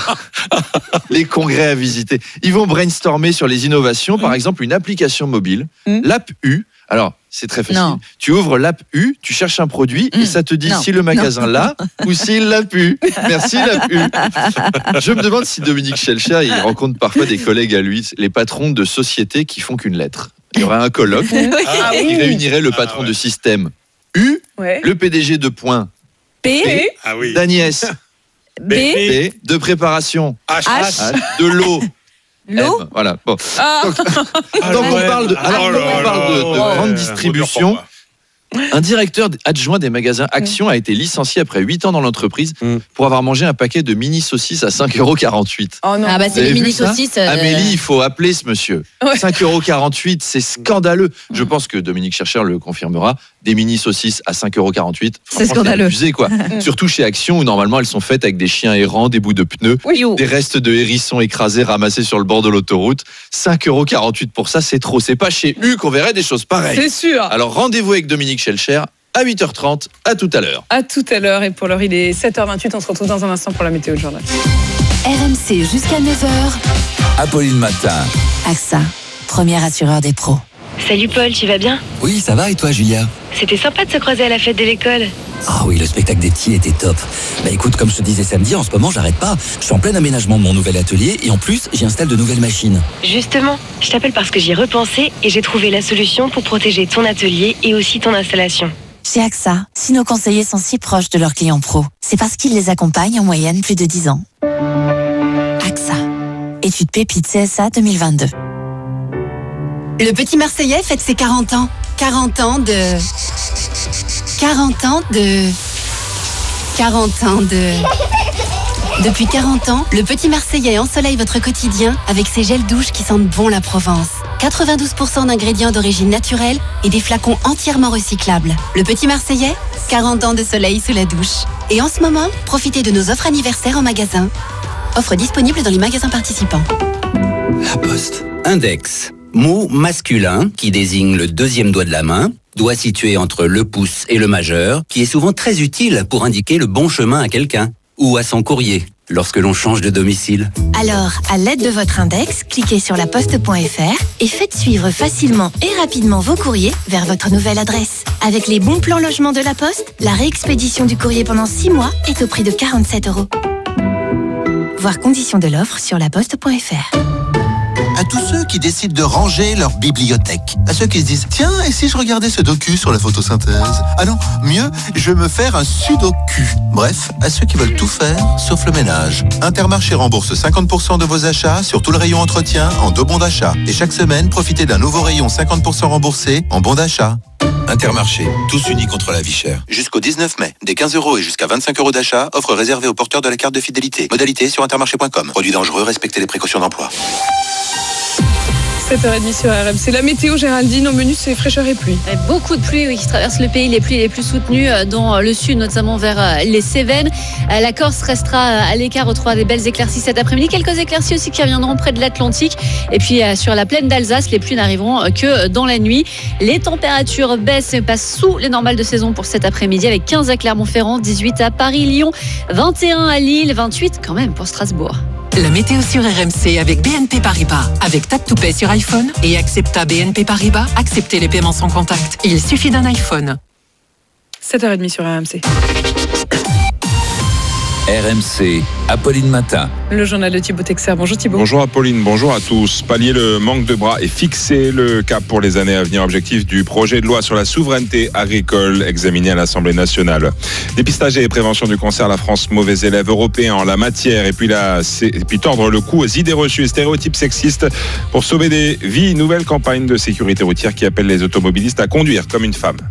Les congrès à visiter. Ils vont brainstormer sur les innovations. Par exemple, une application mobile, l'app U. Alors, c'est très facile. Non. Tu ouvres l'app U, tu cherches un produit et ça te dit Non. si le magasin l'a ou s'il l'a pu. Merci, l'app U. Je me demande si Dominique Schelcher, il rencontre parfois des collègues à lui, les patrons de sociétés qui font qu'une lettre. Il y aura un colloque Ah qui oui. réunirait le patron de système U, Ouais. le P D G de Point P. Ah oui. d'Agnès B. B, de préparation H. H. H, de l'eau L'eau. M, voilà. Bon. Ah. Donc, donc on parle de, alors, Oh donc là on parle de, de là. grande Ouais. distribution. Un directeur adjoint des magasins Action a été licencié après huit ans dans l'entreprise pour avoir mangé un paquet de mini saucisses à cinq euros quarante-huit. Oh non. Ah bah Vous c'est avez les vu mini ça saucisses. euh, Amélie, il faut appeler ce monsieur. Ouais. cinq euros quarante-huit, c'est scandaleux. Je pense que Dominique Schelcher le confirmera. Des mini saucisses à cinq euros quarante-huit. C'est franchement, scandaleux. abusé, quoi. Surtout chez Action où normalement elles sont faites avec des chiens errants, des bouts de pneus, Oui. des restes de hérissons écrasés ramassés sur le bord de l'autoroute. cinq euros quarante-huit pour ça, c'est trop. C'est pas chez U qu'on verrait des choses pareilles. C'est sûr. Alors rendez-vous avec Dominique Schelcher à huit heures trente. À tout à l'heure. À tout à l'heure. Et pour l'heure, il est sept heures vingt-huit. On se retrouve dans un instant pour la météo de journal. R M C jusqu'à neuf heures. Apolline Matin. AXA, premier assureur des pros. Salut Paul, tu vas bien? Oui, ça va et toi Julia? C'était sympa de se croiser à la fête de l'école. Ah oui, le spectacle des petits était top. Bah écoute, comme je te disais samedi, en ce moment j'arrête pas. Je suis en plein aménagement de mon nouvel atelier et en plus j'y installe de nouvelles machines. Justement, je t'appelle parce que j'y ai repensé et j'ai trouvé la solution pour protéger ton atelier et aussi ton installation. Chez A X A, si nos conseillers sont si proches de leurs clients pros, c'est parce qu'ils les accompagnent en moyenne plus de dix ans. A X A. Étude Pépite C S A deux mille vingt-deux. Le petit Marseillais fête ses quarante ans. quarante ans de... quarante ans de... quarante ans de... Depuis quarante ans, le petit Marseillais ensoleille votre quotidien avec ses gels douches qui sentent bon la Provence. quatre-vingt-douze pour cent d'ingrédients d'origine naturelle et des flacons entièrement recyclables. Le petit Marseillais, quarante ans de soleil sous la douche. Et en ce moment, profitez de nos offres anniversaires en magasin. Offre disponible dans les magasins participants. La Poste. Index. Mot masculin qui désigne le deuxième doigt de la main, doigt situé entre le pouce et le majeur, qui est souvent très utile pour indiquer le bon chemin à quelqu'un ou à son courrier lorsque l'on change de domicile. Alors, à l'aide de votre index, cliquez sur laposte point f r et faites suivre facilement et rapidement vos courriers vers votre nouvelle adresse. Avec les bons plans logement de la Poste, la réexpédition du courrier pendant six mois est au prix de quarante-sept euros. Voir conditions de l'offre sur laposte point f r. À tous ceux qui décident de ranger leur bibliothèque. À ceux qui se disent, tiens, et si je regardais ce docu sur la photosynthèse? Ah non, mieux, je vais me faire un sudoku. Bref, à ceux qui veulent tout faire, sauf le ménage. Intermarché rembourse cinquante pour cent de vos achats sur tout le rayon entretien en deux bons d'achat. Et chaque semaine, profitez d'un nouveau rayon cinquante pour cent remboursé en bons d'achat. Intermarché, tous unis contre la vie chère. Jusqu'au dix-neuf mai, des quinze euros et jusqu'à vingt-cinq euros d'achat, offre réservée aux porteurs de la carte de fidélité. Modalité sur intermarché point com. Produit dangereux, respectez les précautions d'emploi. sept heures trente sur R M C. La météo, Géraldine, au menu, c'est fraîcheur et pluie. Et beaucoup de pluie oui, qui traversent le pays, les pluies les plus soutenues dans le sud, notamment vers les Cévennes. La Corse restera à l'écart, retrouvera des belles éclaircies cet après-midi. Quelques éclaircies aussi qui reviendront près de l'Atlantique. Et puis sur la plaine d'Alsace, les pluies n'arriveront que dans la nuit. Les températures baissent et passent sous les normales de saison pour cet après-midi, avec quinze à Clermont-Ferrand, dix-huit à Paris, Lyon, vingt et un à Lille, vingt-huit quand même pour Strasbourg. La météo sur R M C avec B N P Paribas. Avec Tap to Pay sur iPhone et Accepta B N P Paribas, acceptez les paiements sans contact. Il suffit d'un iPhone. sept heures trente sur R M C. R M C, Apolline Matin. Le journal de Thibaut Texer. Bonjour Thibaut. Bonjour Apolline, bonjour à tous. Pallier le manque de bras et fixer le cap pour les années à venir. Objectif du projet de loi sur la souveraineté agricole examiné à l'Assemblée nationale. Dépistage et prévention du cancer, la France mauvais élève européen en la matière. Et puis, la, et puis tordre le cou aux idées reçues et stéréotypes sexistes pour sauver des vies. Nouvelle campagne de sécurité routière qui appelle les automobilistes à conduire comme une femme.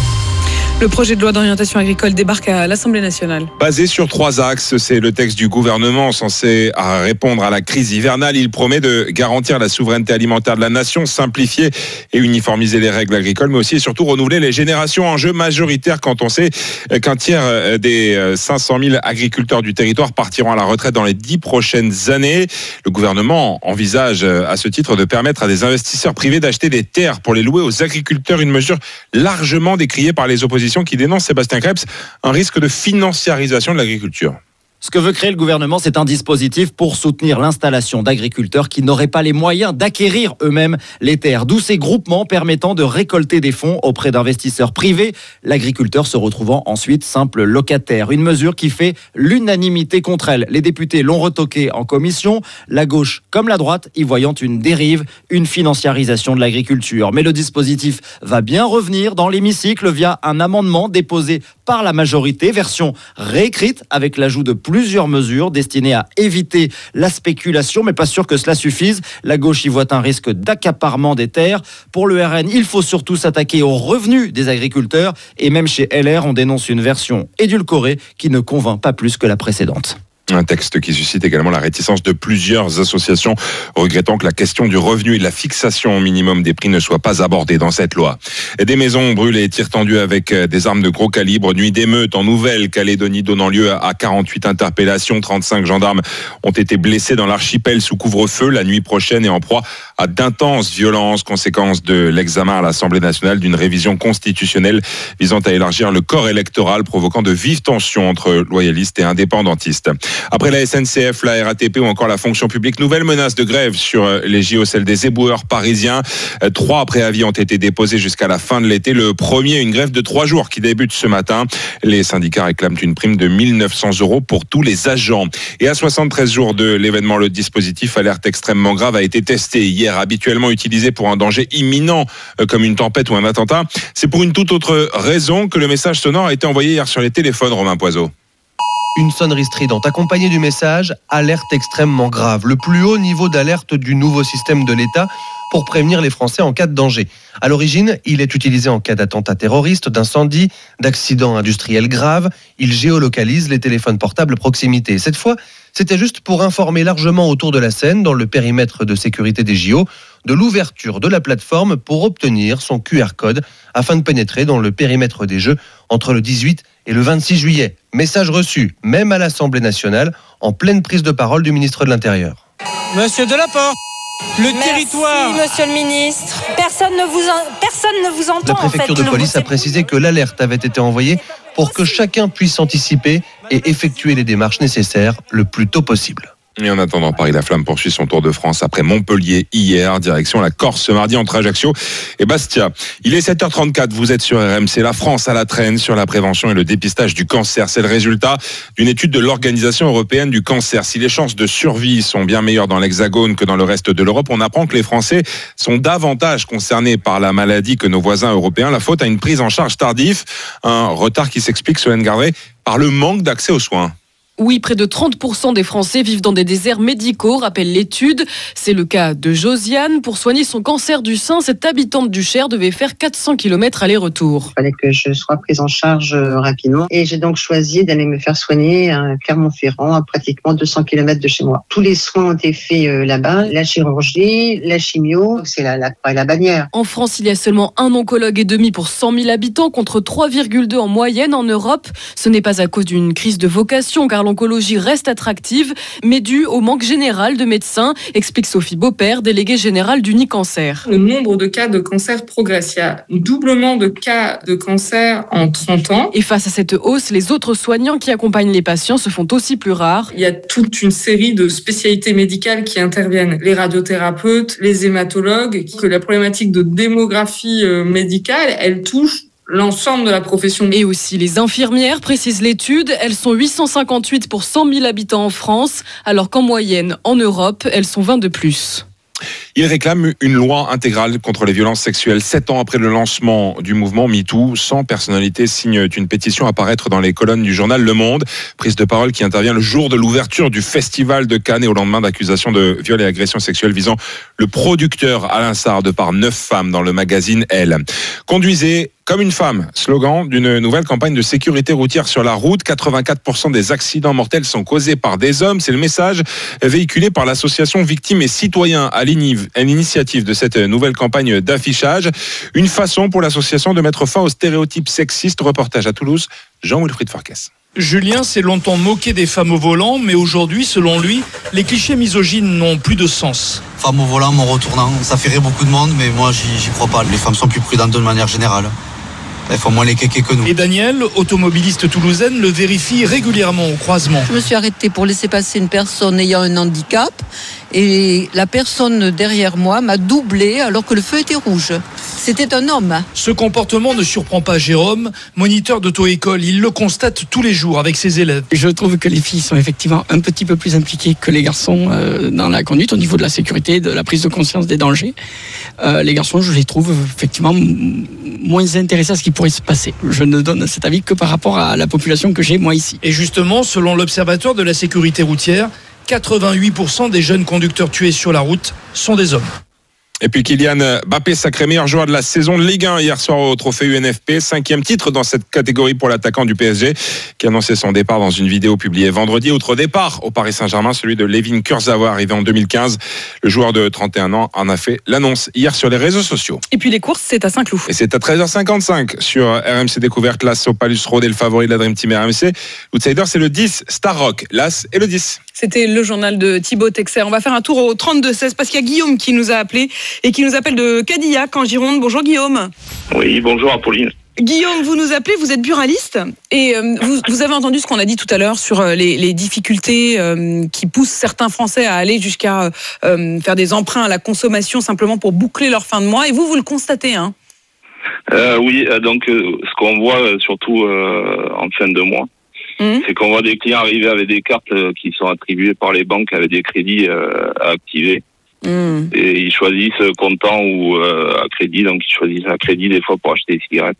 Le projet de loi d'orientation agricole débarque à l'Assemblée nationale. Basé sur trois axes, c'est le texte du gouvernement censé répondre à la crise hivernale. Il promet de garantir la souveraineté alimentaire de la nation, simplifier et uniformiser les règles agricoles, mais aussi et surtout renouveler les générations. Enjeu majoritaire quand on sait qu'un tiers des cinq cent mille agriculteurs du territoire partiront à la retraite dans les dix prochaines années. Le gouvernement envisage à ce titre de permettre à des investisseurs privés d'acheter des terres pour les louer aux agriculteurs, une mesure largement décriée par les oppositions qui dénonce, Sébastien Krebs, un risque de financiarisation de l'agriculture. Ce que veut créer le gouvernement, c'est un dispositif pour soutenir l'installation d'agriculteurs qui n'auraient pas les moyens d'acquérir eux-mêmes les terres. D'où ces groupements permettant de récolter des fonds auprès d'investisseurs privés, l'agriculteur se retrouvant ensuite simple locataire. Une mesure qui fait l'unanimité contre elle. Les députés l'ont retoqué en commission, la gauche comme la droite y voyant une dérive, une financiarisation de l'agriculture. Mais le dispositif va bien revenir dans l'hémicycle via un amendement déposé par la majorité, version réécrite avec l'ajout de plusieurs mesures destinées à éviter la spéculation, mais pas sûr que cela suffise. La gauche y voit un risque d'accaparement des terres. Pour le R N, il faut surtout s'attaquer aux revenus des agriculteurs. Et même chez L R, on dénonce une version édulcorée qui ne convainc pas plus que la précédente. Un texte qui suscite également la réticence de plusieurs associations, regrettant que la question du revenu et de la fixation au minimum des prix ne soit pas abordée dans cette loi. Et des maisons brûlées, tirs tendus avec des armes de gros calibre, nuit d'émeute en Nouvelle-Calédonie donnant lieu à quarante-huit interpellations, trente-cinq gendarmes ont été blessés dans l'archipel sous couvre-feu la nuit prochaine et en proie à d'intenses violences, conséquence de l'examen à l'Assemblée nationale d'une révision constitutionnelle visant à élargir le corps électoral, provoquant de vives tensions entre loyalistes et indépendantistes. Après la S N C F, la R A T P ou encore la fonction publique, nouvelle menace de grève sur les J O, celle des éboueurs parisiens. Trois préavis ont été déposés jusqu'à la fin de l'été. Le premier, une grève de trois jours qui débute ce matin. Les syndicats réclament une prime de mille neuf cents euros pour tous les agents. Et à soixante-treize jours de l'événement, le dispositif alerte extrêmement grave a été testé hier, habituellement utilisé pour un danger imminent comme une tempête ou un attentat. C'est pour une toute autre raison que le message sonore a été envoyé hier sur les téléphones, Romain Poiseau. Une sonnerie stridente accompagnée du message « Alerte extrêmement grave », le plus haut niveau d'alerte du nouveau système de l'État pour prévenir les Français en cas de danger. À l'origine, il est utilisé en cas d'attentat terroriste, d'incendie, d'accident industriel grave. Il géolocalise les téléphones portables proximité. Cette fois, c'était juste pour informer largement autour de la scène, dans le périmètre de sécurité des J O, de l'ouverture de la plateforme pour obtenir son Q R code afin de pénétrer dans le périmètre des Jeux entre le dix-huit et le vingt-six juillet. Message reçu, même à l'Assemblée nationale, en pleine prise de parole du ministre de l'Intérieur. Monsieur Delaporte, le Merci, territoire. Monsieur le ministre. Personne ne vous, en... Personne ne vous entend. La préfecture en fait. de police a précisé que l'alerte avait été envoyée pour que chacun puisse anticiper et effectuer les démarches nécessaires le plus tôt possible. Et en attendant, Paris La Flamme poursuit son Tour de France après Montpellier hier, direction la Corse ce mardi entre Ajaccio et Bastia. Il est sept heures trente-quatre, vous êtes sur R M C. La France à la traîne sur la prévention et le dépistage du cancer. C'est le résultat d'une étude de l'Organisation européenne du cancer. Si les chances de survie sont bien meilleures dans l'Hexagone que dans le reste de l'Europe, on apprend que les Français sont davantage concernés par la maladie que nos voisins européens. La faute à une prise en charge tardive, un retard qui s'explique, Solène Gardré, par le manque d'accès aux soins. Oui, près de trente pour cent des Français vivent dans des déserts médicaux, rappelle l'étude. C'est le cas de Josiane. Pour soigner son cancer du sein, cette habitante du Cher devait faire quatre cents kilomètres aller-retour. Il fallait que je sois prise en charge rapidement. Et j'ai donc choisi d'aller me faire soigner à Clermont-Ferrand, à pratiquement deux cents kilomètres de chez moi. Tous les soins ont été faits là-bas. La chirurgie, la chimio, c'est la, la croix et la bannière. En France, il y a seulement un oncologue et demi pour cent mille habitants, contre trois virgule deux en moyenne en Europe. Ce n'est pas à cause d'une crise de vocation, car l'oncologie reste attractive, mais due au manque général de médecins, explique Sophie Beaupère, déléguée générale d'Unicancer. Le nombre de cas de cancer progresse. Il y a un doublement de cas de cancer en trente ans. Et face à cette hausse, les autres soignants qui accompagnent les patients se font aussi plus rares. Il y a toute une série de spécialités médicales qui interviennent. Les radiothérapeutes, les hématologues, que la problématique de démographie médicale, elle touche l'ensemble de la profession. Et aussi les infirmières, précise l'étude. Elles sont huit cent cinquante-huit pour cent mille habitants en France, alors qu'en moyenne, en Europe, elles sont vingt de plus. Il réclame une loi intégrale contre les violences sexuelles. Sept ans après le lancement du mouvement MeToo, cent personnalités signent une pétition à paraître dans les colonnes du journal Le Monde. Prise de parole qui intervient le jour de l'ouverture du Festival de Cannes et au lendemain d'accusations de viol et agressions sexuelles visant le producteur Alain Sard par neuf femmes dans le magazine Elle. Conduisez comme une femme, slogan d'une nouvelle campagne de sécurité routière sur la route. quatre-vingt-quatre pour cent des accidents mortels sont causés par des hommes. C'est le message véhiculé par l'association Victimes et Citoyens à l'initiative de cette nouvelle campagne d'affichage. Une façon pour l'association de mettre fin aux stéréotypes sexistes. Reportage à Toulouse, Jean-Wilfried Farkes. Julien s'est longtemps moqué des femmes au volant, mais aujourd'hui, selon lui, les clichés misogynes n'ont plus de sens. Femme au volant, mon retournant, ça fait rire beaucoup de monde, mais moi, j'y, j'y crois pas. Les femmes sont plus prudentes de manière générale. Il faut moins les kékés que nous. Et Daniel, automobiliste toulousaine, le vérifie régulièrement au croisement. Je me suis arrêtée pour laisser passer une personne ayant un handicap et la personne derrière moi m'a doublé alors que le feu était rouge. C'était un homme. Ce comportement ne surprend pas Jérôme, moniteur d'auto-école. Il le constate tous les jours avec ses élèves. Je trouve que les filles sont effectivement un petit peu plus impliquées que les garçons euh, dans la conduite au niveau de la sécurité, de la prise de conscience des dangers. Euh, les garçons, je les trouve effectivement m- moins intéressés à ce qui pourrait se passer. Je ne donne cet avis que par rapport à la population que j'ai moi ici. Et justement, selon l'Observatoire de la sécurité routière, quatre-vingt-huit pour cent des jeunes conducteurs tués sur la route sont des hommes. Et puis Kylian Mbappé, sacré meilleur joueur de la saison de Ligue un hier soir au trophée U N F P. Cinquième titre dans cette catégorie pour l'attaquant du P S G qui annonçait son départ dans une vidéo publiée vendredi. Autre départ au Paris Saint-Germain, celui de Layvin Kurzawa, arrivé en deux mille quinze. Le joueur de trente et un ans en a fait l'annonce hier sur les réseaux sociaux. Et puis les courses, c'est à Saint-Cloud. Et c'est à treize heures cinquante-cinq sur R M C Découverte. L'As Opalus Road est le favori de la Dream Team R M C. L'outsider, c'est le dix Star Rock. L'As et le dix. C'était le journal de Thibaut Texer. On va faire un tour au trente-deux seize parce qu'il y a Guillaume qui nous a appelé et qui nous appelle de Cadillac en Gironde. Bonjour Guillaume. Oui, bonjour Apolline. Guillaume, vous nous appelez, vous êtes buraliste et euh, vous, vous avez entendu ce qu'on a dit tout à l'heure sur euh, les, les difficultés euh, qui poussent certains Français à aller jusqu'à euh, faire des emprunts à la consommation simplement pour boucler leur fin de mois. Et vous, vous le constatez, hein? euh, Oui, donc euh, ce qu'on voit euh, surtout euh, en fin de mois, mmh. c'est qu'on voit des clients arriver avec des cartes euh, qui sont attribuées par les banques avec des crédits euh, à activer. Mmh. Et ils choisissent comptant ou euh, à crédit, donc ils choisissent à crédit des fois pour acheter des cigarettes.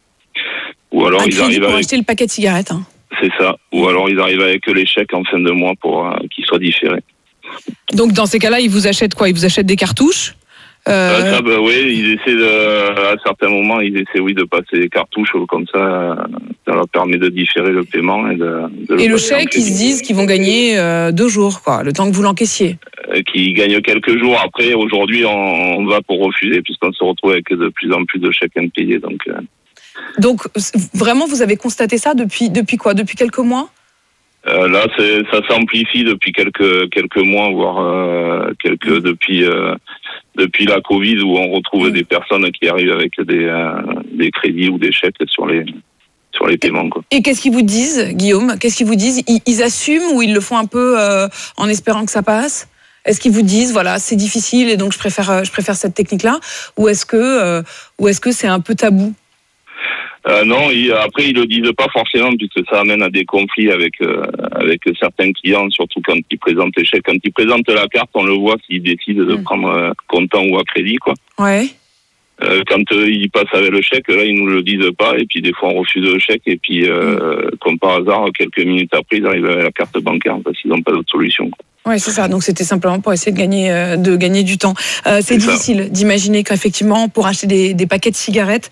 Ou alors un ils arrivent pour avec... acheter le paquet de cigarettes. Hein. C'est ça. Ou alors ils arrivent avec les chèques en fin de mois pour euh, qu'ils soient différés. Donc dans ces cas-là, ils vous achètent quoi? Ils vous achètent des cartouches? Euh... Euh, ça, bah, oui, ils essaient de, à certains moments, ils essaient oui de passer des cartouches comme ça, ça leur permet de différer le paiement et de. de et le, le chèque, ils se disent qu'ils vont gagner euh, deux jours, quoi, le temps que vous l'encaissiez. Euh, qui gagnent quelques jours après. Aujourd'hui, on, on va pour refuser puisqu'on se retrouve avec de plus en plus de chèques impayés. Donc. Euh... Donc vraiment, vous avez constaté ça depuis depuis quoi? Depuis quelques mois? Euh, là, c'est, ça s'amplifie depuis quelques quelques mois, voire euh, quelques depuis euh, depuis la Covid, où on retrouve mmh. des personnes qui arrivent avec des euh, des crédits ou des chèques sur les sur les paiements, quoi. Et qu'est-ce qu'ils vous disent, Guillaume? Qu'est-ce qu'ils vous disent? ils, ils assument ou ils le font un peu euh, en espérant que ça passe? Est-ce qu'ils vous disent voilà, c'est difficile et donc je préfère je préfère cette technique-là, ou est-ce que euh, ou est-ce que c'est un peu tabou? Euh, non, ils, après ils le disent pas forcément puisque ça amène à des conflits avec euh, avec certains clients, surtout quand ils présentent les chèques. Quand ils présentent la carte, on le voit s'ils décident de mmh. prendre euh, comptant ou à crédit, quoi. Ouais. Euh, quand euh, ils passent avec le chèque, là ils nous le disent pas et puis des fois on refuse le chèque et puis euh, mmh. comme par hasard quelques minutes après ils arrivent avec la carte bancaire parce qu'ils n'ont pas d'autre solution, quoi. Oui, c'est ça. Donc c'était simplement pour essayer de gagner, euh, de gagner du temps. Euh, c'est, c'est difficile ça. D'imaginer qu'effectivement, pour acheter des, des paquets de cigarettes,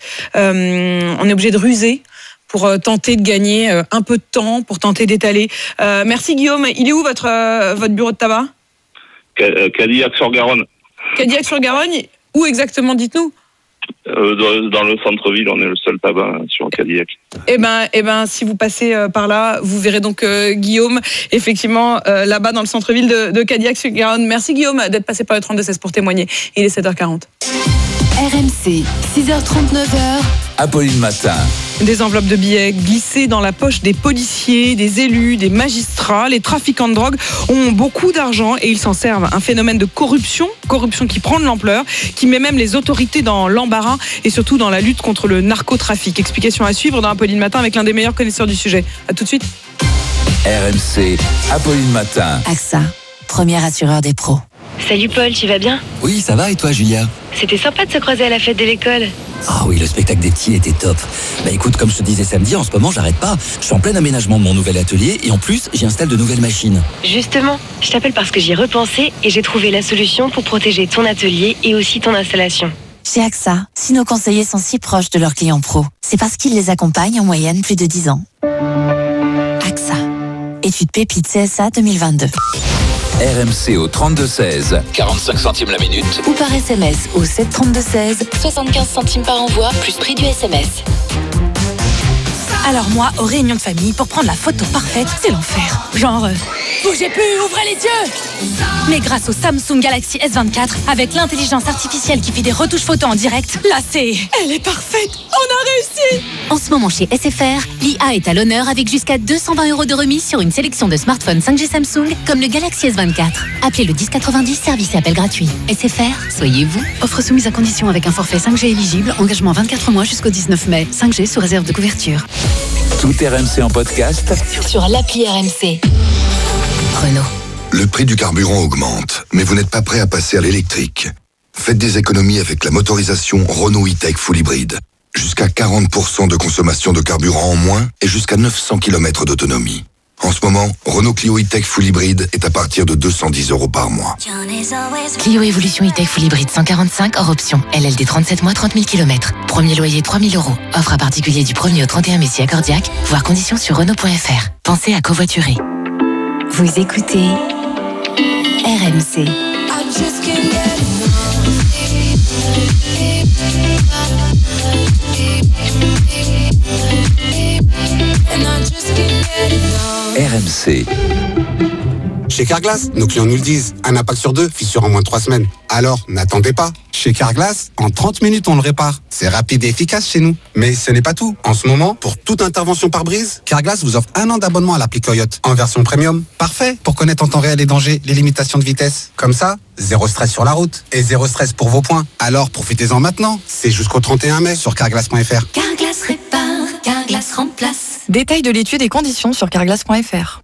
euh, on est obligé de ruser pour euh, tenter de gagner euh, un peu de temps, pour tenter d'étaler. Euh, merci Guillaume. Il est où votre euh, votre bureau de tabac? Cadillac-sur-Garonne. Cadillac-sur-Garonne. Où exactement? Dites-nous. Euh, dans, dans le centre-ville, on est le seul tabac sur Cadillac. Eh ben, eh ben, si vous passez euh, par là, vous verrez donc euh, Guillaume, effectivement, euh, là-bas dans le centre-ville de, de Cadillac-sur-Garonne. Merci Guillaume d'être passé par le trente-deux seize pour témoigner. Il est sept heures quarante. R M C, six heures trente-neuf. Apolline Matin. Des enveloppes de billets glissées dans la poche des policiers, des élus, des magistrats. Les trafiquants de drogue ont beaucoup d'argent et ils s'en servent. Un phénomène de corruption, corruption qui prend de l'ampleur, qui met même les autorités dans l'embarras et surtout dans la lutte contre le narcotrafic. Explication à suivre dans Apolline Matin avec l'un des meilleurs connaisseurs du sujet. À tout de suite. R M C, Apolline Matin. A X A, premier assureur des pros. Salut Paul, tu vas bien? Oui, ça va et toi Julia? C'était sympa de se croiser à la fête de l'école. Ah oui, le spectacle des petits était top. Bah écoute, comme je te disais samedi, en ce moment j'arrête pas. Je suis en plein aménagement de mon nouvel atelier et en plus j'y installe de nouvelles machines. Justement, je t'appelle parce que j'y ai repensé et j'ai trouvé la solution pour protéger ton atelier et aussi ton installation. Chez A X A, si nos conseillers sont si proches de leurs clients pros, c'est parce qu'ils les accompagnent en moyenne plus de dix ans. A X A, étude Pépite C S A deux mille vingt-deux. R M C au trente-deux seize, quarante-cinq centimes la minute. Ou par S M S au sept trente-deux seize, soixante-quinze centimes par envoi, plus prix du S M S. Alors moi, aux réunions de famille, pour prendre la photo parfaite, c'est l'enfer. Genre, euh, bougez plus, ouvrez les yeux. Mais grâce au Samsung Galaxy S vingt-quatre, avec l'intelligence artificielle qui fait des retouches photos en direct, là c'est... Elle est parfaite. On a réussi. En ce moment chez S F R, l'I A est à l'honneur avec jusqu'à deux cent vingt euros de remise sur une sélection de smartphones cinq G Samsung, comme le Galaxy S vingt-quatre. Appelez le dix quatre-vingt-dix, service et appel gratuit. S F R, soyez vous. Offre soumise à condition avec un forfait cinq G éligible, engagement vingt-quatre mois jusqu'au dix-neuf mai. cinq G sous réserve de couverture. Tout R M C en podcast sur l'appli R M C. Renault. Le prix du carburant augmente, mais vous n'êtes pas prêt à passer à l'électrique. Faites des économies avec la motorisation Renault E-Tech Full Hybrid. Jusqu'à quarante pour cent de consommation de carburant en moins et jusqu'à neuf cents kilomètres d'autonomie. En ce moment, Renault Clio E-Tech Full Hybrid est à partir de deux cent dix euros par mois. Clio Evolution E-Tech Full Hybrid cent quarante-cinq hors option. L L D trente-sept mois, trente mille kilomètres. Premier loyer trois mille euros. Offre à particulier du premier au trente et un mai si accordiaque. Voir conditions sur Renault point F R. Pensez à covoiturer. Vous écoutez R M C. R M C. Chez Carglass, nos clients nous le disent, un impact sur deux, fissure en moins de trois semaines. Alors, n'attendez pas. Chez Carglass, en trente minutes, on le répare. C'est rapide et efficace chez nous. Mais ce n'est pas tout. En ce moment, pour toute intervention par brise, Carglass vous offre un an d'abonnement à l'appli Coyote en version premium. Parfait pour connaître en temps réel les dangers, les limitations de vitesse. Comme ça, zéro stress sur la route et zéro stress pour vos points. Alors, profitez-en maintenant. C'est jusqu'au trente et un mai sur carglass point f r. Carglass répare, Carglass remplace. Détail de l'étude et conditions sur carglass point f r.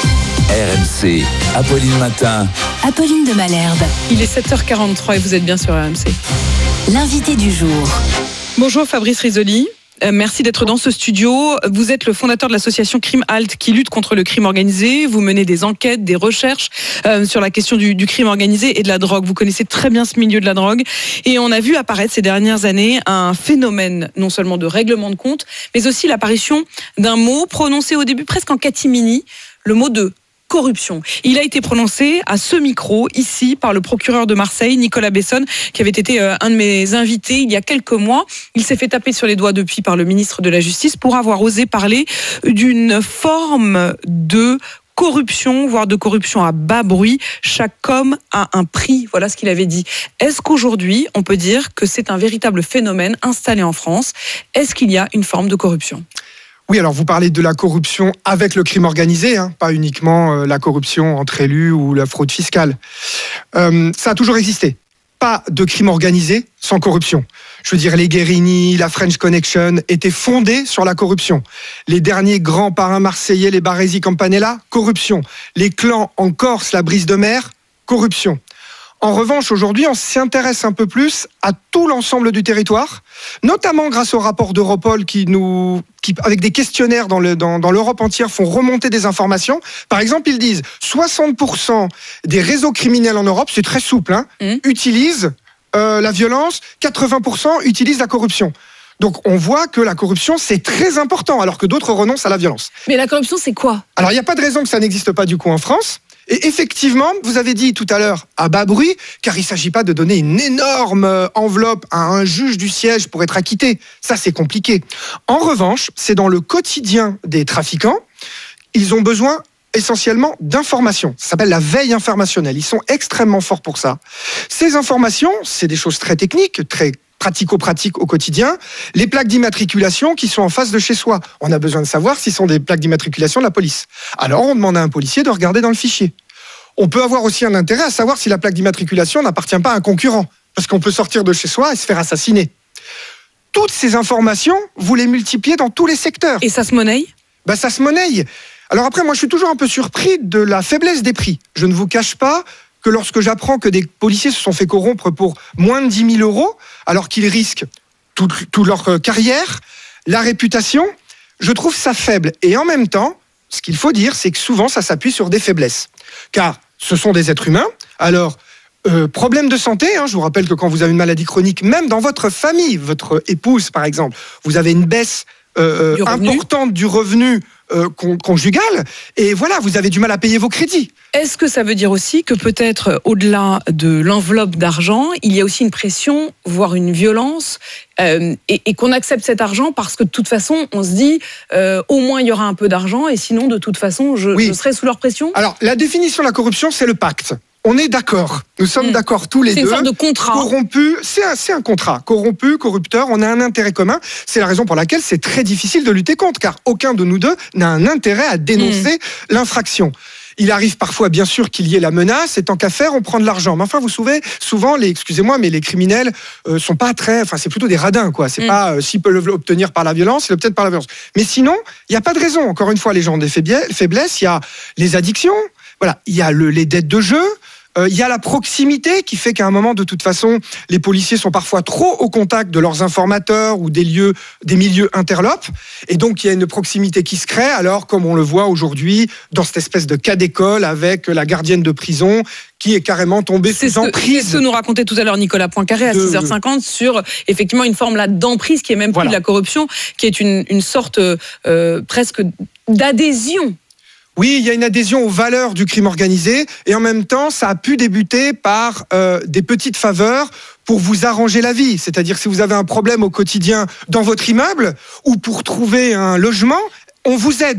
R M C, Apolline Matin. Apolline de Malherbe. Il est sept heures quarante-trois et vous êtes bien sur R M C. L'invité du jour. Bonjour Fabrice Risoli. Euh, merci d'être dans ce studio. Vous êtes le fondateur de l'association Crime Halt qui lutte contre le crime organisé. Vous menez des enquêtes, des recherches euh, sur la question du, du crime organisé et de la drogue. Vous connaissez très bien ce milieu de la drogue. Et on a vu apparaître ces dernières années un phénomène non seulement de règlement de compte, mais aussi l'apparition d'un mot prononcé au début presque en catimini, le mot de corruption. Il a été prononcé à ce micro, ici, par le procureur de Marseille, Nicolas Besson, qui avait été un de mes invités il y a quelques mois. Il s'est fait taper sur les doigts depuis par le ministre de la Justice pour avoir osé parler d'une forme de corruption, voire de corruption à bas bruit. Chaque homme a un prix. Voilà ce qu'il avait dit. Est-ce qu'aujourd'hui, on peut dire que c'est un véritable phénomène installé en France ? Est-ce qu'il y a une forme de corruption ? Oui, alors vous parlez de la corruption avec le crime organisé, hein, pas uniquement euh, la corruption entre élus ou la fraude fiscale. Euh, ça a toujours existé. Pas de crime organisé sans corruption. Je veux dire, les Guérini, la French Connection étaient fondés sur la corruption. Les derniers grands parrains marseillais, les Baresi Campanella, corruption. Les clans en Corse, la Brise de Mer, corruption. En revanche, aujourd'hui, on s'intéresse un peu plus à tout l'ensemble du territoire, notamment grâce au rapport d'Europol qui nous, qui, avec des questionnaires dans, le, dans, dans l'Europe entière, font remonter des informations. Par exemple, ils disent soixante pour cent des réseaux criminels en Europe, c'est très souple, hein, mmh. utilisent euh, la violence, quatre-vingts pour cent utilisent la corruption. Donc on voit que la corruption, c'est très important, alors que d'autres renoncent à la violence. Mais la corruption, c'est quoi ? Alors il n'y a pas de raison que ça n'existe pas du coup en France. Et effectivement, vous avez dit tout à l'heure à bas bruit, car il ne s'agit pas de donner une énorme enveloppe à un juge du siège pour être acquitté. Ça, c'est compliqué. En revanche, c'est dans le quotidien des trafiquants, ils ont besoin essentiellement d'informations. Ça s'appelle la veille informationnelle. Ils sont extrêmement forts pour ça. Ces informations, c'est des choses très techniques, très pratico-pratiques au quotidien. Les plaques d'immatriculation qui sont en face de chez soi. On a besoin de savoir si ce sont des plaques d'immatriculation de la police. Alors, on demande à un policier de regarder dans le fichier. On peut avoir aussi un intérêt à savoir si la plaque d'immatriculation n'appartient pas à un concurrent. Parce qu'on peut sortir de chez soi et se faire assassiner. Toutes ces informations, vous les multipliez dans tous les secteurs. Et ça se monnaie ? Ben, ça se monnaie. Alors après, moi, je suis toujours un peu surpris de la faiblesse des prix. Je ne vous cache pas que lorsque j'apprends que des policiers se sont fait corrompre pour moins de dix mille euros, alors qu'ils risquent toute, toute leur carrière, la réputation, je trouve ça faible. Et en même temps, ce qu'il faut dire, c'est que souvent, ça s'appuie sur des faiblesses. Car ce sont des êtres humains. Alors, euh, problème de santé, hein, je vous rappelle que quand vous avez une maladie chronique, même dans votre famille, votre épouse par exemple, vous avez une baisse euh, du importante du revenu euh, con, conjugal, et voilà, vous avez du mal à payer vos crédits. Est-ce que ça veut dire aussi que peut-être au-delà de l'enveloppe d'argent, il y a aussi une pression, voire une violence, euh, et, et qu'on accepte cet argent parce que de toute façon, on se dit euh, au moins il y aura un peu d'argent, et sinon de toute façon, je, oui. je serai sous leur pression. Alors, la définition de la corruption, c'est le pacte. On est d'accord. Nous sommes mmh. d'accord tous les c'est deux. C'est une sorte de contrat. Corrompu, c'est un, c'est un contrat. Corrompu, corrupteur, on a un intérêt commun. C'est la raison pour laquelle c'est très difficile de lutter contre, car aucun de nous deux n'a un intérêt à dénoncer mmh. l'infraction. Il arrive parfois, bien sûr, qu'il y ait la menace, et tant qu'à faire, on prend de l'argent. Mais enfin, vous savez, souvent, les, excusez-moi, mais les criminels euh, sont pas très, enfin, c'est plutôt des radins, quoi. C'est mmh. pas euh, s'ils peuvent l'obtenir par la violence, ils l'obtiennent par la violence. Mais sinon, il y a pas de raison. Encore une fois, les gens ont des faiblesses. Il y a les addictions. Voilà, il y a le, les dettes de jeu. Il euh, y a la proximité qui fait qu'à un moment, de toute façon, les policiers sont parfois trop au contact de leurs informateurs ou des lieux, des milieux interlopes. Et donc, il y a une proximité qui se crée. Alors, comme on le voit aujourd'hui, dans cette espèce de cas d'école avec la gardienne de prison qui est carrément tombée sous emprise. C'est ce que nous racontait tout à l'heure Nicolas Poincaré à de... six heures cinquante sur, effectivement, une forme là d'emprise qui est même voilà. plus de la corruption, qui est une, une sorte euh, presque d'adhésion. Oui, il y a une adhésion aux valeurs du crime organisé, et en même temps, ça a pu débuter par euh, des petites faveurs pour vous arranger la vie. C'est-à-dire, si vous avez un problème au quotidien dans votre immeuble, ou pour trouver un logement, on vous aide.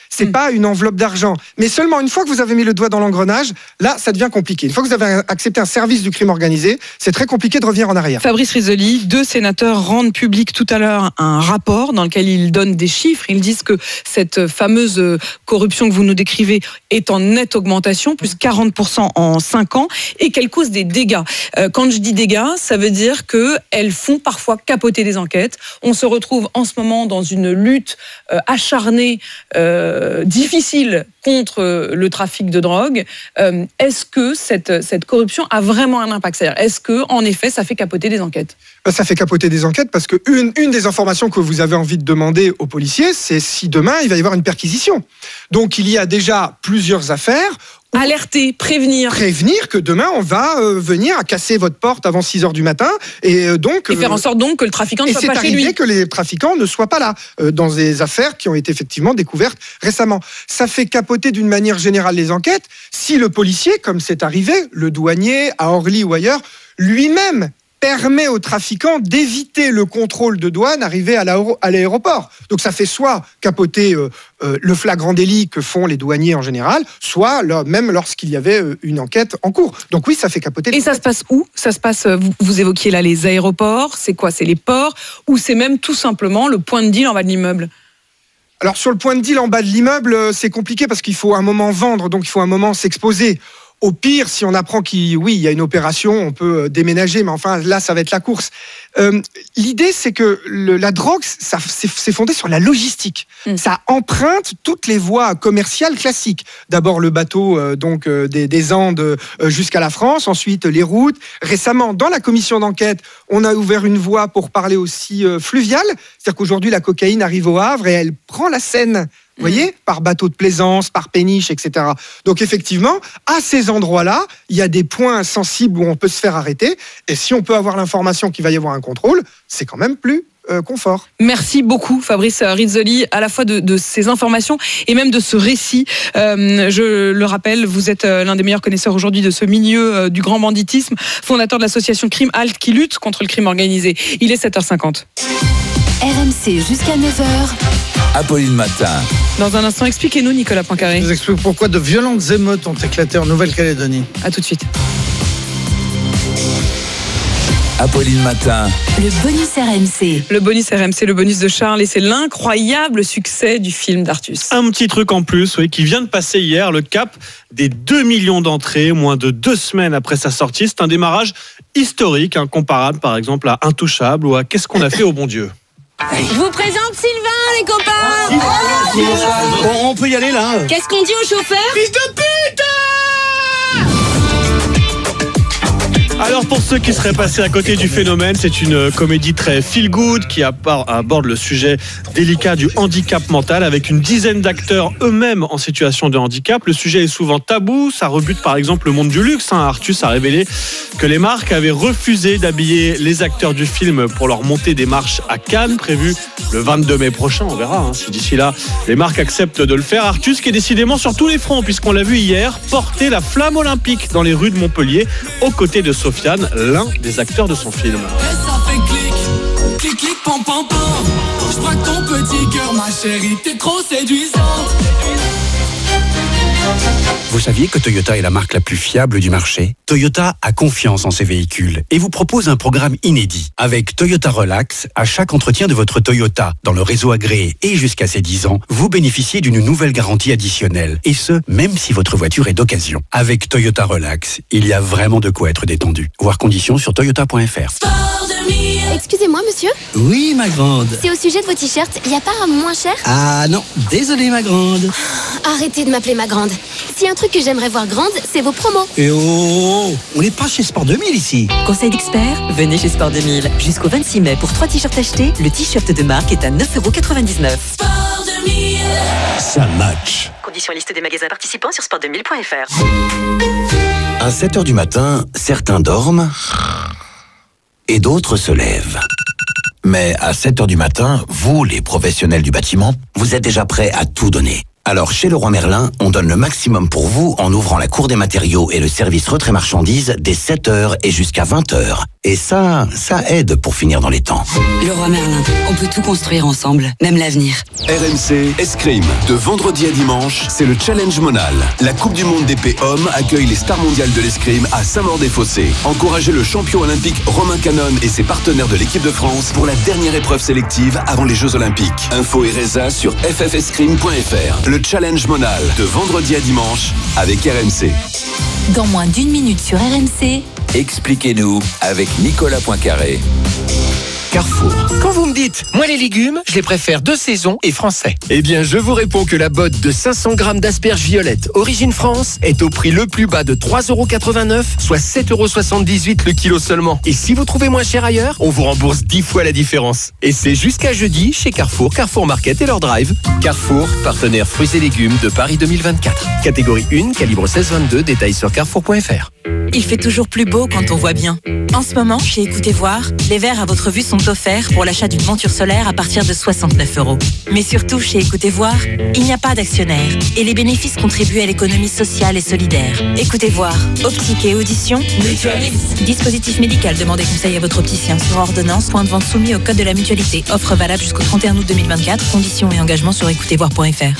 c'est mmh. pas une enveloppe d'argent. Mais seulement une fois que vous avez mis le doigt dans l'engrenage, là, ça devient compliqué. Une fois que vous avez accepté un service du crime organisé, c'est très compliqué de revenir en arrière. Fabrice Risoli, deux sénateurs rendent public tout à l'heure un rapport dans lequel ils donnent des chiffres. Ils disent que cette fameuse corruption que vous nous décrivez est en nette augmentation, plus quarante pour cent en cinq ans, et qu'elle cause des dégâts. Quand je dis dégâts, ça veut dire qu'elles font parfois capoter des enquêtes. On se retrouve en ce moment dans une lutte acharnée, euh, difficile contre le trafic de drogue. Euh, est-ce que cette, cette corruption a vraiment un impact ? C'est-à-dire, est-ce que, en effet, ça fait capoter des enquêtes ? Ça fait capoter des enquêtes parce que une, une des informations que vous avez envie de demander aux policiers, c'est si demain il va y avoir une perquisition. Donc il y a déjà plusieurs affaires. Alerter, prévenir. Prévenir que demain, on va euh, venir à casser votre porte avant six heures du matin. Et euh, donc. Et faire en sorte donc que le trafiquant ne soit pas chez lui. Et c'est arrivé que les trafiquants ne soient pas là, euh, dans des affaires qui ont été effectivement découvertes récemment. Ça fait capoter d'une manière générale les enquêtes. Si le policier, comme c'est arrivé, le douanier à Orly ou ailleurs, lui-même permet aux trafiquants d'éviter le contrôle de douane arrivé à l'aéroport. Donc ça fait soit capoter euh, euh, le flagrant délit que font les douaniers en général, soit là, même lorsqu'il y avait euh, une enquête en cours. Donc oui, ça fait capoter. Et ça se passe où ? Ça se passe, vous, vous évoquiez là les aéroports, c'est quoi ? C'est les ports, ou c'est même tout simplement le point de deal en bas de l'immeuble ? Alors sur le point de deal en bas de l'immeuble, c'est compliqué parce qu'il faut un moment vendre, donc il faut un moment s'exposer. Au pire, si on apprend qu'il oui, il y a une opération, on peut déménager, mais enfin là, ça va être la course. Euh, l'idée, c'est que le, la drogue, ça, c'est, c'est fondé sur la logistique. Mmh. Ça emprunte toutes les voies commerciales classiques. D'abord le bateau euh, donc euh, des, des Andes euh, jusqu'à la France, ensuite les routes. Récemment, dans la commission d'enquête, on a ouvert une voie pour parler aussi euh, fluviale. C'est-à-dire qu'aujourd'hui, la cocaïne arrive au Havre et elle prend la Seine. Vous voyez, par bateau de plaisance, par péniche, et cetera. Donc effectivement, à ces endroits-là, il y a des points sensibles où on peut se faire arrêter. Et si on peut avoir l'information qu'il va y avoir un contrôle, c'est quand même plus euh, confort. Merci beaucoup, Fabrice Risoli, à la fois de, de ces informations et même de ce récit. Euh, je le rappelle, vous êtes l'un des meilleurs connaisseurs aujourd'hui de ce milieu euh, du grand banditisme, fondateur de l'association Crime Halt qui lutte contre le crime organisé. Il est sept heures cinquante. R M C jusqu'à neuf heures. Apolline Matin. Dans un instant, expliquez-nous, Nicolas Poincaré. Je vous explique pourquoi de violentes émeutes ont éclaté en Nouvelle-Calédonie. A tout de suite. Apolline Matin. Le bonus R M C. Le bonus R M C, le bonus de Charles, et c'est l'incroyable succès du film d'Artus. Un petit truc en plus, oui, qui vient de passer hier, le cap des deux millions d'entrées, moins de deux semaines après sa sortie. C'est un démarrage historique, hein, comparable par exemple à Intouchable ou à Qu'est-ce qu'on a fait au bon Dieu. Je vous présente Sylvain, les copains. Bon, on peut y aller là. Qu'est-ce qu'on dit au chauffeur ? Fils de pute! Alors pour ceux qui seraient passés à côté du phénomène, c'est une comédie très feel-good qui aborde le sujet délicat du handicap mental avec une dizaine d'acteurs eux-mêmes en situation de handicap. Le sujet est souvent tabou, ça rebute par exemple le monde du luxe. Artus a révélé que les marques avaient refusé d'habiller les acteurs du film pour leur montée des marches à Cannes, prévues le vingt-deux mai prochain. On verra hein, si d'ici là les marques acceptent de le faire. Artus qui est décidément sur tous les fronts, puisqu'on l'a vu hier porter la flamme olympique dans les rues de Montpellier aux côtés de Sofiane, l'un des acteurs de son film. Ça fait clic, clic, clic, pam, pam, pam. Je crois que ton petit cœur, ma chérie, t'es trop séduisante. Vous saviez que Toyota est la marque la plus fiable du marché ? Toyota a confiance en ses véhicules et vous propose un programme inédit. Avec Toyota Relax, à chaque entretien de votre Toyota dans le réseau agréé et jusqu'à ses dix ans, vous bénéficiez d'une nouvelle garantie additionnelle. Et ce, même si votre voiture est d'occasion. Avec Toyota Relax, il y a vraiment de quoi être détendu. Voir conditions sur toyota point f r. Excusez-moi, monsieur ? Oui, ma grande. C'est au sujet de vos t-shirts, il n'y a pas un moins cher ? Ah non, désolé, ma grande. Arrêtez de m'appeler ma grande. Si un truc que j'aimerais voir grande, c'est vos promos. Et oh, on n'est pas chez Sport deux mille ici. Conseil d'expert, venez chez Sport deux mille. Jusqu'au vingt-six mai, pour trois t-shirts achetés, le t-shirt de marque est à neuf euros quatre-vingt-dix-neuf. Sport deux mille. Ça match. Conditions liste des magasins participants sur sport deux mille point f r. À sept heures du matin, certains dorment et d'autres se lèvent. Mais à sept heures du matin, vous, les professionnels du bâtiment, vous êtes déjà prêts à tout donner. Alors chez Leroy Merlin, on donne le maximum pour vous en ouvrant la cour des matériaux et le service retrait marchandises dès sept heures et jusqu'à vingt heures. Et ça, ça aide pour finir dans les temps. Leroy Merlin, on peut tout construire ensemble, même l'avenir. R M C Escrime. De vendredi à dimanche, c'est le Challenge Monal. La Coupe du Monde d'épée homme accueille les stars mondiales de l'escrime à Saint-Maur-des-Fossés. Encouragez le champion olympique Romain Canon et ses partenaires de l'équipe de France pour la dernière épreuve sélective avant les Jeux Olympiques. Info et résa sur f f escrime point f r. Le Challenge Monal, de vendredi à dimanche, avec R M C. Dans moins d'une minute sur R M C. Expliquez-nous avec Nicolas Poincaré. Carrefour. Quand vous me dites, moi les légumes, je les préfère de saison et français. Eh bien, je vous réponds que la botte de cinq cents grammes d'asperges violettes Origine France est au prix le plus bas de trois euros quatre-vingt-neuf, soit sept euros soixante-dix-huit le kilo seulement. Et si vous trouvez moins cher ailleurs, on vous rembourse dix fois la différence. Et c'est jusqu'à jeudi chez Carrefour, Carrefour Market et leur drive. Carrefour, partenaire fruits et légumes de Paris deux mille vingt-quatre. Catégorie un, calibre seize vingt-deux, détails sur carrefour point f r. Il fait toujours plus beau quand on voit bien. En ce moment, chez Écoutez Voir, les verres à votre vue sont offerts pour l'achat d'une monture solaire à partir de soixante-neuf euros. Mais surtout, chez Écoutez Voir, il n'y a pas d'actionnaire et les bénéfices contribuent à l'économie sociale et solidaire. Écoutez Voir, optique et audition, mutualise. Dispositif médical, demandez conseil à votre opticien sur ordonnance, point de vente soumis au code de la mutualité. Offre valable jusqu'au trente et un août deux mille vingt-quatre. Conditions et engagements sur écoutez voir point f r.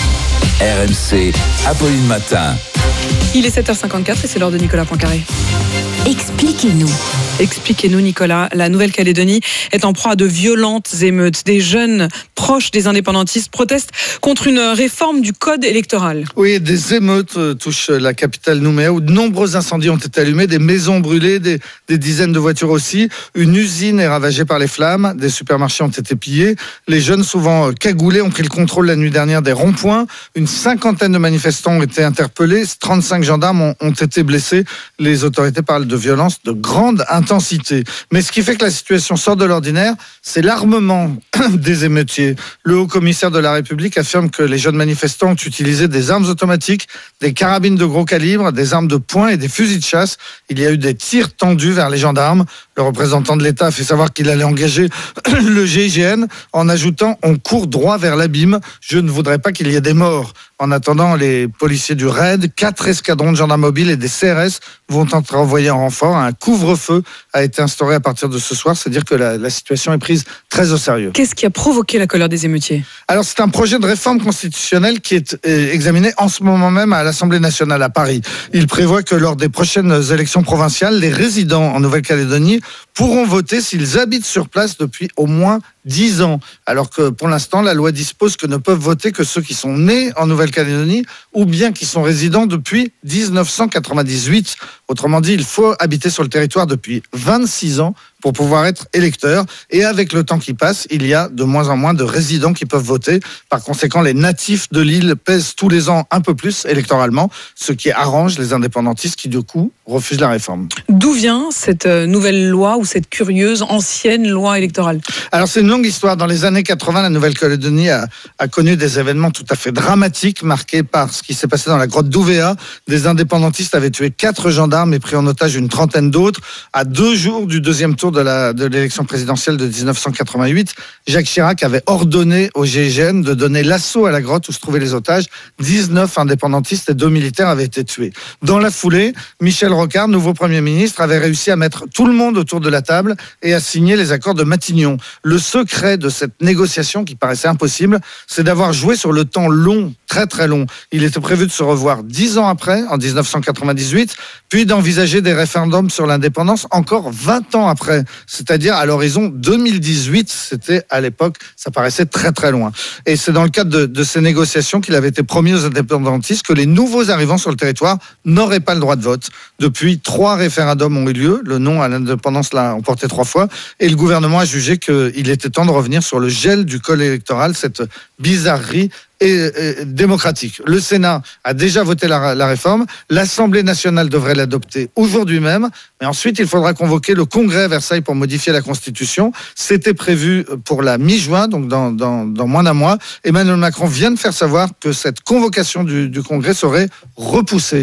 R M C, Apolline Matin. Il est sept heures cinquante-quatre et c'est l'heure de Nicolas Poincaré. Expliquez-nous. Expliquez-nous, Nicolas. La Nouvelle-Calédonie est en proie à de violentes émeutes. Des jeunes proches des indépendantistes protestent contre une réforme du code électoral. Oui, des émeutes touchent la capitale Nouméa où de nombreux incendies ont été allumés, des maisons brûlées, des, des dizaines de voitures aussi. Une usine est ravagée par les flammes, des supermarchés ont été pillés. Les jeunes, souvent cagoulés, ont pris le contrôle la nuit dernière des ronds-points. Une cinquantaine de manifestants ont été interpellés, trente-cinq gendarmes ont, ont été blessés. Les autorités parlent de violences de grande intensité. Mais ce qui fait que la situation sort de l'ordinaire, c'est l'armement des émeutiers. Le haut-commissaire de la République affirme que les jeunes manifestants ont utilisé des armes automatiques, des carabines de gros calibre, des armes de poing et des fusils de chasse. Il y a eu des tirs tendus vers les gendarmes. Le représentant de l'État a fait savoir qu'il allait engager le G I G N en ajoutant « On court droit vers l'abîme. Je ne voudrais pas qu'il y ait des morts ». En attendant, les policiers du R A I D, quatre escadrons de gendarmes mobiles et des C R S vont être envoyés en renfort. Un couvre-feu a été instauré à partir de ce soir. C'est-à-dire que la, la situation est prise très au sérieux. Qu'est-ce qui a provoqué la colère des émeutiers ? Alors, c'est un projet de réforme constitutionnelle qui est examiné en ce moment même à l'Assemblée nationale à Paris. Il prévoit que lors des prochaines élections provinciales, les résidents en Nouvelle-Calédonie pourront voter s'ils habitent sur place depuis au moins dix ans. Alors que pour l'instant, la loi dispose que ne peuvent voter que ceux qui sont nés en Nouvelle-Calédonie ou bien qui sont résidents depuis dix-neuf cent quatre-vingt-dix-huit. Autrement dit, il faut habiter sur le territoire depuis vingt-six ans pour pouvoir être électeur. Et avec le temps qui passe, il y a de moins en moins de résidents qui peuvent voter. Par conséquent, les natifs de l'île pèsent tous les ans un peu plus électoralement, ce qui arrange les indépendantistes qui, du coup, refusent la réforme. D'où vient cette nouvelle loi ou cette curieuse ancienne loi électorale ? Alors, c'est une longue histoire. Dans les années quatre-vingts, la Nouvelle-Calédonie a, a connu des événements tout à fait dramatiques, marqués par ce qui s'est passé dans la grotte d'Ouvéa. Des indépendantistes avaient tué quatre gendarmes et pris en otage une trentaine d'autres. À deux jours du deuxième tour de, la, de l'élection présidentielle de dix-neuf cent quatre-vingt-huit, Jacques Chirac avait ordonné au G I G N de donner l'assaut à la grotte où se trouvaient les otages. dix-neuf indépendantistes et deux militaires avaient été tués. Dans la foulée, Michel Rocard, nouveau Premier ministre, avait réussi à mettre tout le monde autour de la table et à signer les accords de Matignon. Le secret de cette négociation qui paraissait impossible, c'est d'avoir joué sur le temps long, très très long. Il était prévu de se revoir dix ans après, en dix-neuf cent quatre-vingt-dix-huit, puis d'envisager des référendums sur l'indépendance encore vingt ans après, c'est-à-dire à l'horizon deux mille dix-huit. C'était à l'époque, ça paraissait très très loin. Et c'est dans le cadre de, de ces négociations qu'il avait été promis aux indépendantistes que les nouveaux arrivants sur le territoire n'auraient pas le droit de vote. Depuis, trois référendums ont eu lieu. Le non à l'indépendance l'a emporté trois fois. Et le gouvernement a jugé qu'il était temps de revenir sur le gel du code électoral, cette bizarrerie et, et démocratique. Le Sénat a déjà voté la, la réforme. L'Assemblée nationale devrait l'adopter aujourd'hui même. Mais ensuite, il faudra convoquer le Congrès à Versailles pour modifier la Constitution. C'était prévu pour la mi-juin, donc dans, dans, dans moins d'un mois. Emmanuel Macron vient de faire savoir que cette convocation du, du Congrès serait repoussée.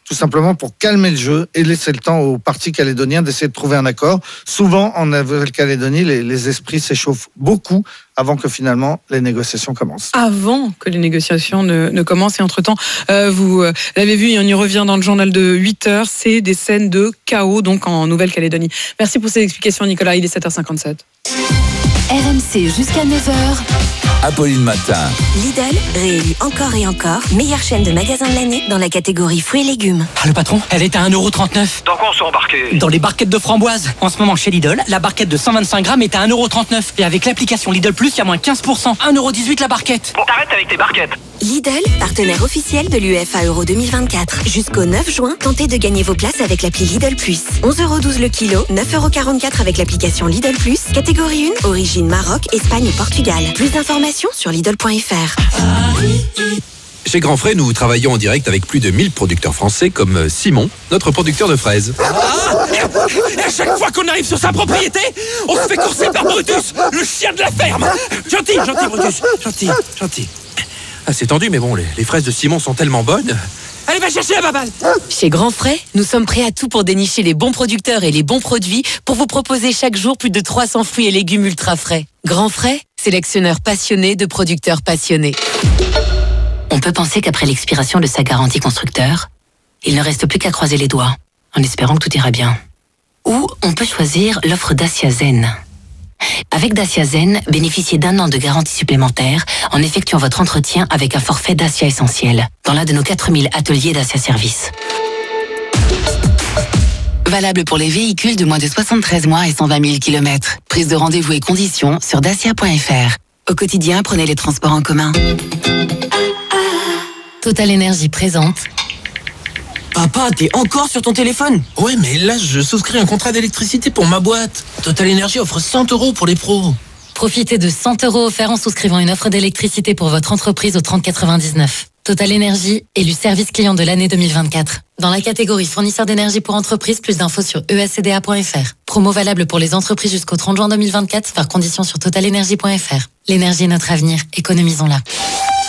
tout simplement pour calmer le jeu et laisser le temps aux partis calédoniens d'essayer de trouver un accord. Souvent, en Nouvelle-Calédonie, les, les esprits s'échauffent beaucoup avant que finalement les négociations commencent. Avant que les négociations ne, ne commencent. Et entre-temps, euh, vous euh, l'avez vu, et on y revient dans le journal de huit heures, c'est des scènes de chaos donc en Nouvelle-Calédonie. Merci pour ces explications, Nicolas. Il est sept heures cinquante-sept. R M C jusqu'à neuf heures. Apolline Matin. Lidl, réélu encore et encore, meilleure chaîne de magasins de l'année dans la catégorie fruits et légumes. Ah, le patron, elle est à un euro trente-neuf. Dans quoi on s'est embarqué? Dans les barquettes de framboises. En ce moment, chez Lidl, la barquette de cent vingt-cinq grammes est à un euro trente-neuf. Et avec l'application Lidl Plus, il y a moins quinze pour cent. un euro dix-huit la barquette. Bon, t'arrêtes avec tes barquettes. Lidl, partenaire officiel de l'U E F A Euro deux mille vingt-quatre. Jusqu'au neuf juin, tentez de gagner vos places avec l'appli Lidl Plus. onze euros douze le kilo, neuf euros quarante-quatre avec l'application Lidl Plus. Catégorie un, origine Maroc, Espagne ou Portugal. Plus d'informations sur Lidl point F R. Chez Grand Frais, nous travaillons en direct avec plus de mille producteurs français comme Simon, notre producteur de fraises. Ah, et à chaque fois qu'on arrive sur sa propriété, on se fait courser par Brutus, le chien de la ferme. Gentil, gentil Brutus, gentil, gentil. Ah, c'est tendu, mais bon, les, les fraises de Simon sont tellement bonnes. Allez, va chercher la baballe. Chez Grand Frais, nous sommes prêts à tout pour dénicher les bons producteurs et les bons produits pour vous proposer chaque jour plus de trois cents fruits et légumes ultra frais. Grand Frais, sélectionneur passionné de producteurs passionnés. On peut penser qu'après l'expiration de sa garantie constructeur, il ne reste plus qu'à croiser les doigts, en espérant que tout ira bien. Ou on peut choisir l'offre Dacia Zen. Avec Dacia Zen, bénéficiez d'un an de garantie supplémentaire en effectuant votre entretien avec un forfait Dacia Essentiel dans l'un de nos quatre mille ateliers Dacia Service. Valable pour les véhicules de moins de soixante-treize mois et cent vingt mille kilomètres. Prise de rendez-vous et conditions sur dacia point F R. Au quotidien, prenez les transports en commun. Total Énergie présente. Papa, t'es encore sur ton téléphone? Ouais, mais là, je souscris un contrat d'électricité pour ma boîte. Total Énergie offre cent euros pour les pros. Profitez de cent euros offerts en souscrivant une offre d'électricité pour votre entreprise au trente quatre-vingt-dix-neuf. Total Énergie, élu service client de l'année deux mille vingt-quatre. Dans la catégorie fournisseur d'énergie pour entreprise, plus d'infos sur e s c d a point f r. Promo valable pour les entreprises jusqu'au trente juin deux mille vingt-quatre, par condition sur total énergie point f r. L'énergie est notre avenir, économisons-la.